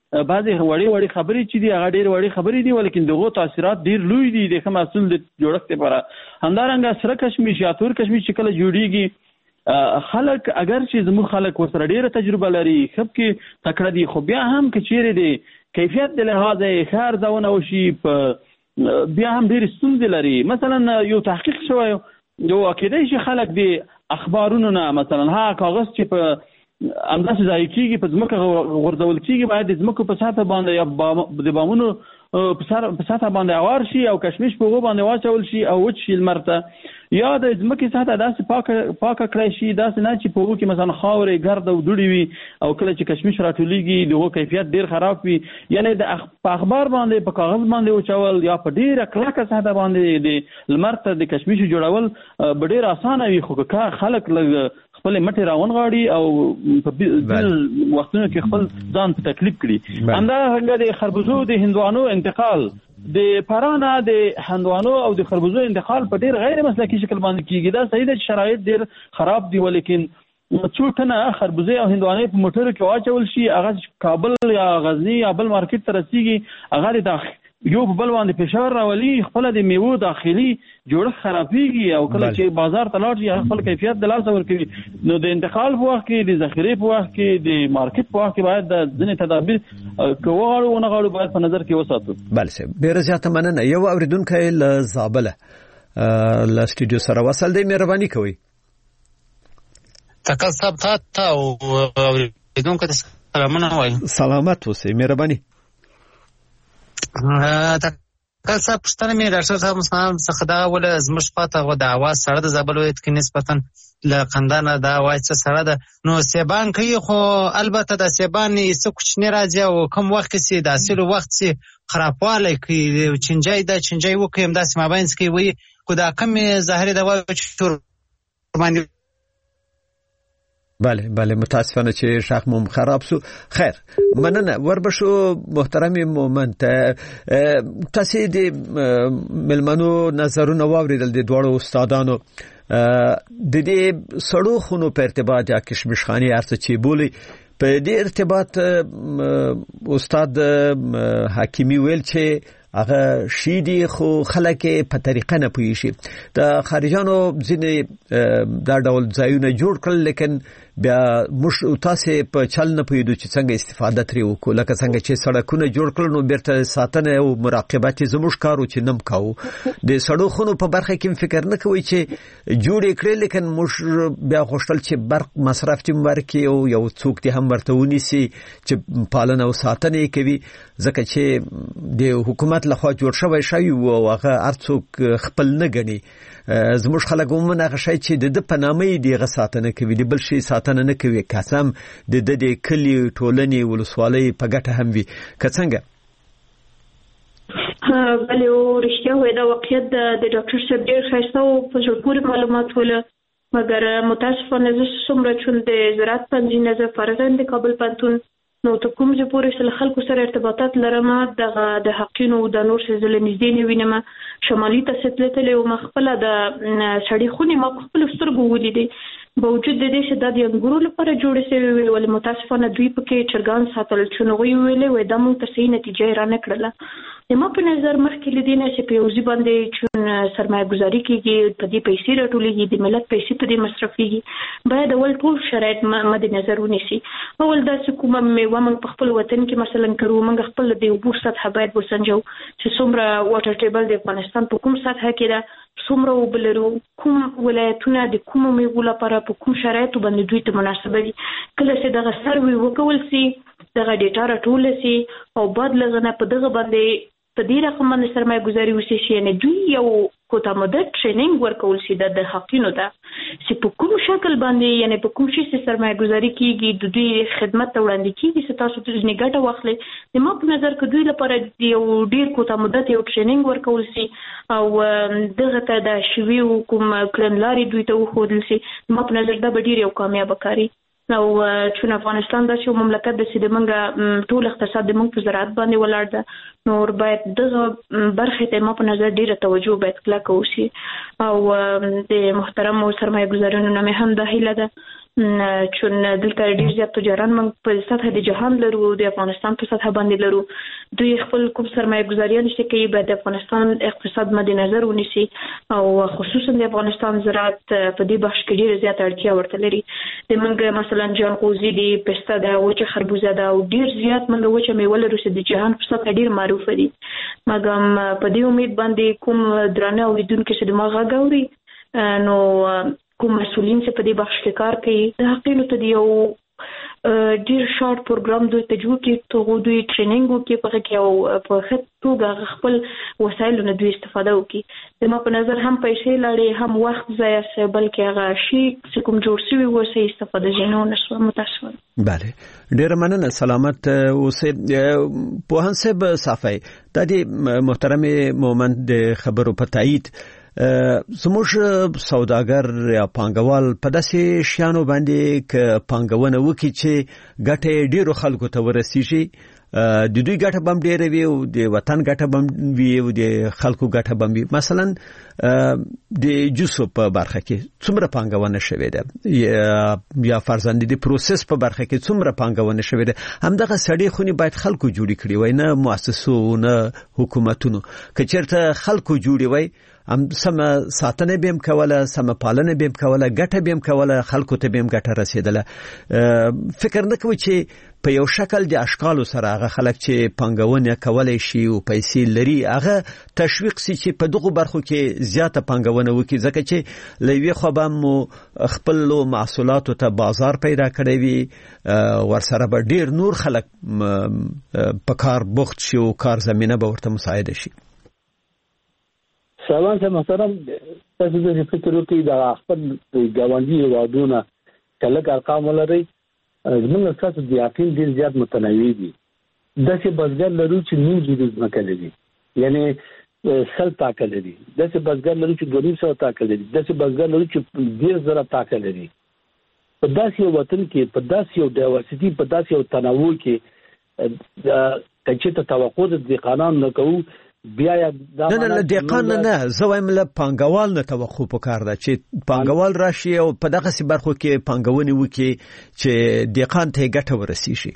بعضې وړې وړې خبرې چې دي هغه ډېر وړې خبرې دي ولیکن دغو تاثیرات ډېر لوی دي د ښه محصول د جوړښت لپاره. همدارنګه سره کشمش یا تور کشمش چې کله جوړیږي خلک اگر چې زموږ خلک ورسره ډېره تجربه لري ښه پکې تکړه دي خو بیا هم که چیرې د کیفیت د لحاظه ښه ارزونه وشي په بیا هم ډېرې ستونزې لري. مثلا یو تحقیق شوی یو کېدای شي خلک د اخبارونو نه مثلا هغه کاغذ چې په همداسې ځای کېږي په ځمکه غورځول کېږي باید د ځمکو په سطحه باندې یا د بامونو په سطحه باندې اوار شي او کشمش په هغو باندې واچول شي او وچ شي لمر ته یا د ځمکې سطحه داسې پاکه پاکه کړی شي داسې نه چې په هغو کې مثلا خاورې ګرد او دوړې وي او کله چې کشمش راټولېږي د هغو کیفیت ډېر خراب وي. یعنې د په اخبار باندې په کاغذ باندې وچول یا په ډېره کلکه سطحه باندې د لمر ته د کشمش جوړول به ډېر اسانه وي خو که خلک لږ خپل مټې راونغاړي او په وختونو کې خپل ځان ته تکلیف کړي. همدارنګه د خربوزو د هندوانو انتقال د پرانه د هندوانو او د خربوزو انتقال په ډېر غیر مسلکي شکل باندې کېږي. دا صحیح ده چې شرایط ډېر خراب دي ولیکن څو ټنه خربوزې او هندوانې په موټرو کې واچول شي هغه کابل یا غزني یا بل مارکیټ ته رسېږي هغه د یو په بل باندې فشار راولي خپل د میوو داخلي جوړښت خرابېږي او کله چې بازار ته لاړ شي خپل کیفیت د لاسه ورکوي. نو د انتقال په وخت کې د ذخیرې په وخت کې د مارکیټ په وخت کې باید د ځینې تدابیر که وغواړو ونه غواړو باید په نظر کې وساتو. بله صاحب ډېره زیاته مننه. یو اورېدونکی له زابله له سټوډیو سره وصل دی مهرباني کوئ. تکل صاحب تا ته او اورېدونکو ته سلامونه وایم. سلامت اوسئ مهرباني. تکل صاحب پوښتنه مې ډاکټر صاحب څخه دا وله زموږ خواته د اواز سړه د زابل ولایت کې نسبتا له قندانه دا اواز څه سړه ده نو سیبان کوي خو البته د سیبان څه کوچنی راځي او کوم وخت کې چې د حاصلو وخت چې خرابوالی کوي چینجی دا چینجی وکړي همداسې مابینځ کې وایي خو دا کمې ظاهري دوا چې باندې بله بله متاسفانه چې شاخ مو خراب سو. خیر مننه. وربشو محترم مومن ته تاسو د ملمنو نظرونه واوریدل د دوړو استادانو د دې سړو خونو په ارتباط یا کشمش خاني ارڅ چې بولی په دې ارتباط استاد حکیمی ویل چې هغه شیدی خو خلک په طریقه نه پوي شي د خارجانو ځینې دا ډول ځایونه جوړ کړل لیکن بیا مش تاسو په چل نه پویدو چې څنګه استفاده ترې وکړو لکه څنګه چې سړکونه جوړ کړل نو بیرته ساتنه او مراقبت زموږ کارو چې نم کاو د سړو خونو په برخه کې فکر نه کوي چې جوړ کړل لیکن مش بیا خوشتل چې برق مصرف تیم ورکي او یو څوک ته هم ورته ونیسي چې پالنه او ساتنه کوي ځکه چې د حکومت لخوا جوړ شوی شی او هغه ارڅوک خپل نه غني زموږ خلک هم نه غشي چې د پنامې دی غساتنه کوي د بل شي ساتنه نه کوي قسم د د کلی ټولنې ولسوالۍ په ګټه هم وي که څنګه. بله او رښتیا وای دا واقعیت د ډاکټر صاحب ډېر ښایسته او په زړه پورې معلومات ول مګر متاسفانه زه څومره چې د زراعت پوهنځي نه زه فارغ یم د کابل پوهنتون نو ته کوم ځای پورې چې له خلکو سره ارتباطات لرم دغه د حقینو د نور څه زه له نږدې نه وینم. شمالي ته چې تللی وم خپله د سړي خونې ما په خپلو سترګو ولیدې باوجود د دې چې دا د انګورو لپاره جوړې شوې وې ولې متاسفانه دوی پکې چرګان ساتل چې نو هغوی ویلې وایي دا موږ ته صحیح نتیجه یې رانه کړله. زما په نظر مخکې له دې نه چې په یو ځای باندې چون سرمایه ګزاري کېږي په دې پیسې راټولېږي د ملت پیسې په دې مصرفېږي باید اول ټول شرایط مد نظر ونیسي. اول داسې کومه میوه موږ په خپل وطن کې مثلا کرو موږ خپل د اوبو سطحه باید وسنجو چې څومره واټر ټیبل د افغانستان په کوم سطحه کې ده څومره اوبه لرو کوم ولایتونه د کومو میوو لپاره په کوم شرایطو باندې دوی ته مناسبه دي. کله چې دغه سروې وکول سي دغه ډیټا راټول سي او بعد له هغه نه په دغه باندې په دې رقم باندې سرمایه ګزاري وشي چې یعنې دوی یو کوټه مدت ټریننګ ورکول شي د حقینو ته چې په کوم شکل باندې یعنې په کوم شي چې سرمایه ګزاري کېږي د دوی خدمت ته وړاندې کېږي چې تاسو ترې ګټه واخلئ. زما په نظر که دوی لپاره یو ډېر کوټه مدت یو ټریننګ ورکول شي او دغه ته د شویو کوم کړنلارې دوی ته وښودل شي زما په نظر دا به ډېر یو کامیابه کاري. او چون افغانستان داسې یو مملکت ده چې د موږ ټول اقتصاد د موږ په زراعت باندې ولاړ ده نو باید دغه برخې ته ما په نظر ډېره توجه باید کلکه وشي او د محترمو سرمایه ګزارانو نه مې هم دا هیله ده چون دلته ډیر زیات تجاران موږ په سطح د جهان لرو، د افغانستان په سطح باندې لرو. دوی خپل کوم سرمایه گذاریان چې کوي باید د افغانستان اقتصاد مد نظر ونیسي او خصوصا د افغانستان زراعت په دې بخش کې ډیر زیات اړتیا ورته لري. د موږ مثلا جلغوزي دي، پسته ده، وچه خربوزه ده او ډیر زیات موږ وچه میوه لرو چې د جهان په سطح ډیر معروف دي. مګم په دې امید باندې کوم درانه اوریدونکو چې د ما غږ اوري نو کوم مسؤلین چې په دې بخش کې کار کوي د حقیقت ته دی یو ډیر شارټ پروګرام دوی ته جوړ کړي، ته دوی ټریننګ وکړي په کې او په ښه توګه خپل وسایلو نه دوی استفاده وکړي. زما په نظر هم پیسې لاړې هم وخت ضایع شي، بلکې هغه شی چې کوم جوړ شوی و سه استفاده جنو نشو. متاسفم. بله ډیر مننه، سلامت اوسه. په هنسب صافي د دې محترم مومند د خبرو په تایید زموږ سوداګر یا پانګوال په داسې شیانو باندې ک پانګونه وکړي چې ګټه ډیرو خلکو ته ورسیږي، د دوی ګټه بم ډیره وي او د وطن ګټه بم وي او د خلکو ګټه بم وي. مثلا د جوسو په برخه کې څومره پانګونه شوې ده یا فرزند د پروسس په برخه کې څومره پانګونه شوې ده. همدغه سړي خونی باید خلکو جوړی کړي وای، نه مؤسسو نه حکومتونو. که چیرته خلکو جوړی وای هم سم ساتنه بیم کوله، سم پالنه بیم کوله، ګټه بیم کوله، خلکو ته بیم ګټه رسیدله. فکر نه کوي چې په یو شکل د اشکالو سره هغه خلک چې پانګونه کولای شي او پیسې لري هغه تشویق سي چې په دغه برخو کې زیاته پانګونه وکړي، ځکه چې لوی خو به مو خپل محصولاتو ته بازار پیدا کړی وي، ورسره به ډیر نور خلک په کار بوخت شي او کار زمينه به ورته مساعده شي. سلام ته محترم، تاسو د فکر وکړئ د خپل ګاونډي هیوادونو کله ارقام ولري، زموږ تاسو د یقین ډیر زیات متنوع دي. داسې بزګر لرو چې نیم جریز ځمکه لري، یعنی سل تاکه لري. داسې بزګر لرو چې دوه سوه تاکه لري. داسې بزګر لرو چې ډیر زره تاکه لري. په داسې یو وطن کې، په داسې یو ډایورسټي، په داسې یو تنوع کې کچې ته توقع د دهقانانو نه کوو بیا دا نه نه دهقان نه زه وایم له پانګوال نه توقع پکار ده چې پانګوال راشي او په دغه سي برخو کې پانګونې وکړي چې دهقان ته ګټه ورسیږي.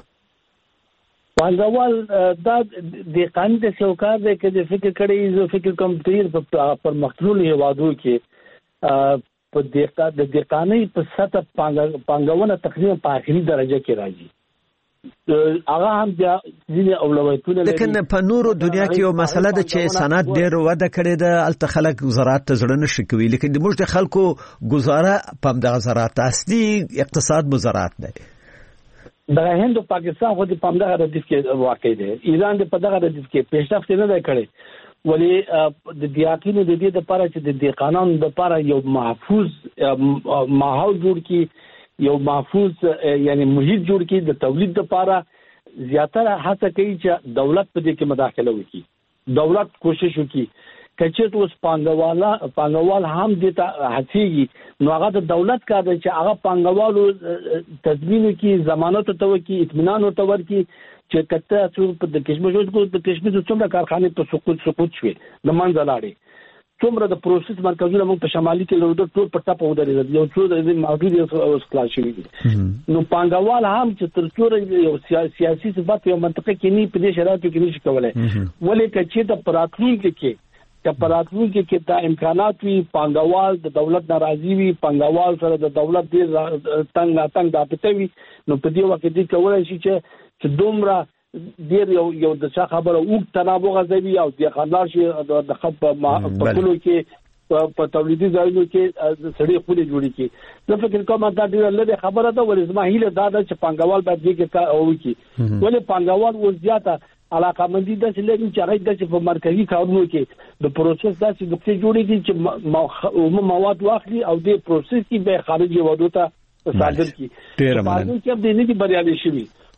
پانګوال دا دهقان د سوکار دی چې فکر کړي، زه فکر کوم تیر پر مختلف هیوادو کې په دهقان د دهقانۍ په سطح پانګونه تقریبا په اخري درجه کې راځي. هغه هم بیا ځینې اولویتونه لري. لیکن په نورو دنیا کې یو مسله ده چې صنعت ډېر وده کړې ده، هلته خلک زراعت ته زړه نشي کوي، لیکن د موږ د خلکو ګزاره په همدغه زراعت، اصلي اقتصاد مو زراعت دی. دغه هند او پاکستان خو د همدغه ردیف کې واقع دی، ایران د په دغه ردیف کې پیشرفت نه دی کړی. ولې د دیاقینو د دې لپاره چې د دهقانانو لپاره یو محفوظ ماحول جوړ کړي، یو محفوظ یعنی محیط جوړ کړي د تولید لپاره، زیاتره هڅه کوي چې دولت په دې کې مداخله وکړي. دولت کوشش وکړي کچې اوس پانګوالا پانګوال هم دې ته هڅېږي، نو هغه د دولت کار دی چې هغه پانګوالو تضمین وکړي، ضمانت ورته وکړي، اطمینان ورته ورکړي چې کته څو په د کشمش د کشمش څومره کارخانې په سقوط سقوط شوې د منځه لاړې، څومره د پروسس مرکزونه موږ په شمالي کې لرو ټول په ټاپه ودرېدل، یو څو د موجود یو خلاص شوی دي. نو پانګوال هم چې تر څو یو سیاسي صفات یو منطقه کې نه په دې شرایطو کې نشي کولای، ولې کچې د پراتلونکو کې د پراتلونکو کې دا امکانات وي، پانګوال د دولت ناراضي وي، پانګوال سره د دولت ډېر تنګ تنګ داپته وي، نو په دې وخت کې کولای شي چې چې دومره ډیر یو یو د څه خبره او تنابو غځوي او د خلار شي د خپ په کولو کې په تولیدي ځایونو کې سړي خولي جوړي کی. زه فکر کوم دا ډیر لږه خبره ده، ولې زما هیله دا ده چې پانګوال باید دې کې وکړي. ولې پانګوال ور زیاته علاقمندي د سلګي چې هغه د په مرکزی کارونو کې د پروسس داسې دکتور جوړیږي چې مواد واخلي او د پروسس کې به خارجي ودو ته صادر کی. ډیر مننه. په دې کې به نه دي بریالي شي،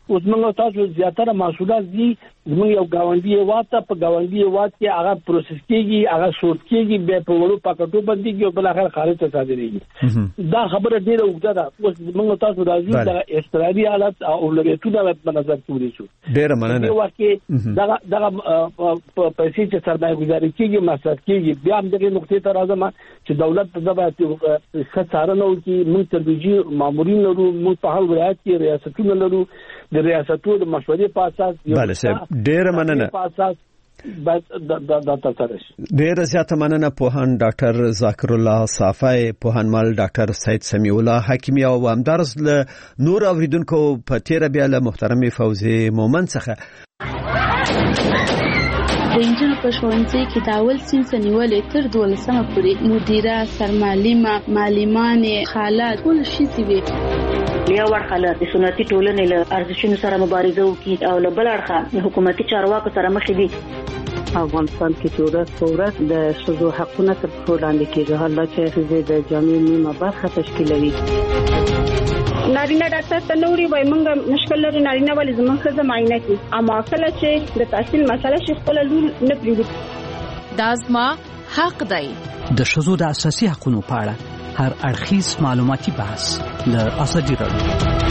اوس موږ تاسو زیاتره محصولات دي موږ یو گاونډي هیواد ته په گاونډي هیواد کې هغه پروسس کیږي هغه سورت کیږي به په وړو پاکټو باندې او بل اخر خارج ته صادرېږي دا خبره ډیره وګړه ده. اوس موږ تاسو راځو د استرالیا حالت او لګیتونه په نظر کې ونیسو. ډیره مننه. یو وخت دا دا پیسې چې سرمایه گذاري کیږي مصرف کیږي بیا هم دغه نقطې ته راځم چې دولت د دغه څارنه وکړي. موږ تدریجي مامورین لرو موږ په هر ولایت کې ریاستونه لرو د ریاستونو د مشورې په اساس بله صاحب ډیره مننه. ډیره زیاته مننه پوهان ډاکټر ذاکر الله صافی پوهانمل ډاکټر سید سمیع الله حکیمی او همدارس له نور اوریدونکو په تیر بیا له محترم فوزی مومن څخه د انجنونو په ښوونځي کې د اول صنف نیولې تر دولسمه پورې مدیره سرمعلمه معلمانې خالات ټول شي وي. یو ورخه د سنتي ټولنې له ارزښتونو سره مبارزه وکړي او له بل اړخه د حکومتي چارواکو سره مخ دي. افغانستان کې چې ورځ په ورځ د ښځو حقونه تر پښو لاندې کېږي. حالا چې ښځې د جامعې نیمه برخه تشکیلوي. نارینه ډاکټر ته نوري وای مونږ مشکل لري نارینه ولې زموږ ښځه معاینه کوي اما کله چې د تحصیل مسله شي خپل لور نه پریږدي. دا زما حق دی. د ښځو د اساسي حقوقو په اړه هر اړخیز معلوماتي بحث له ازادي راډیو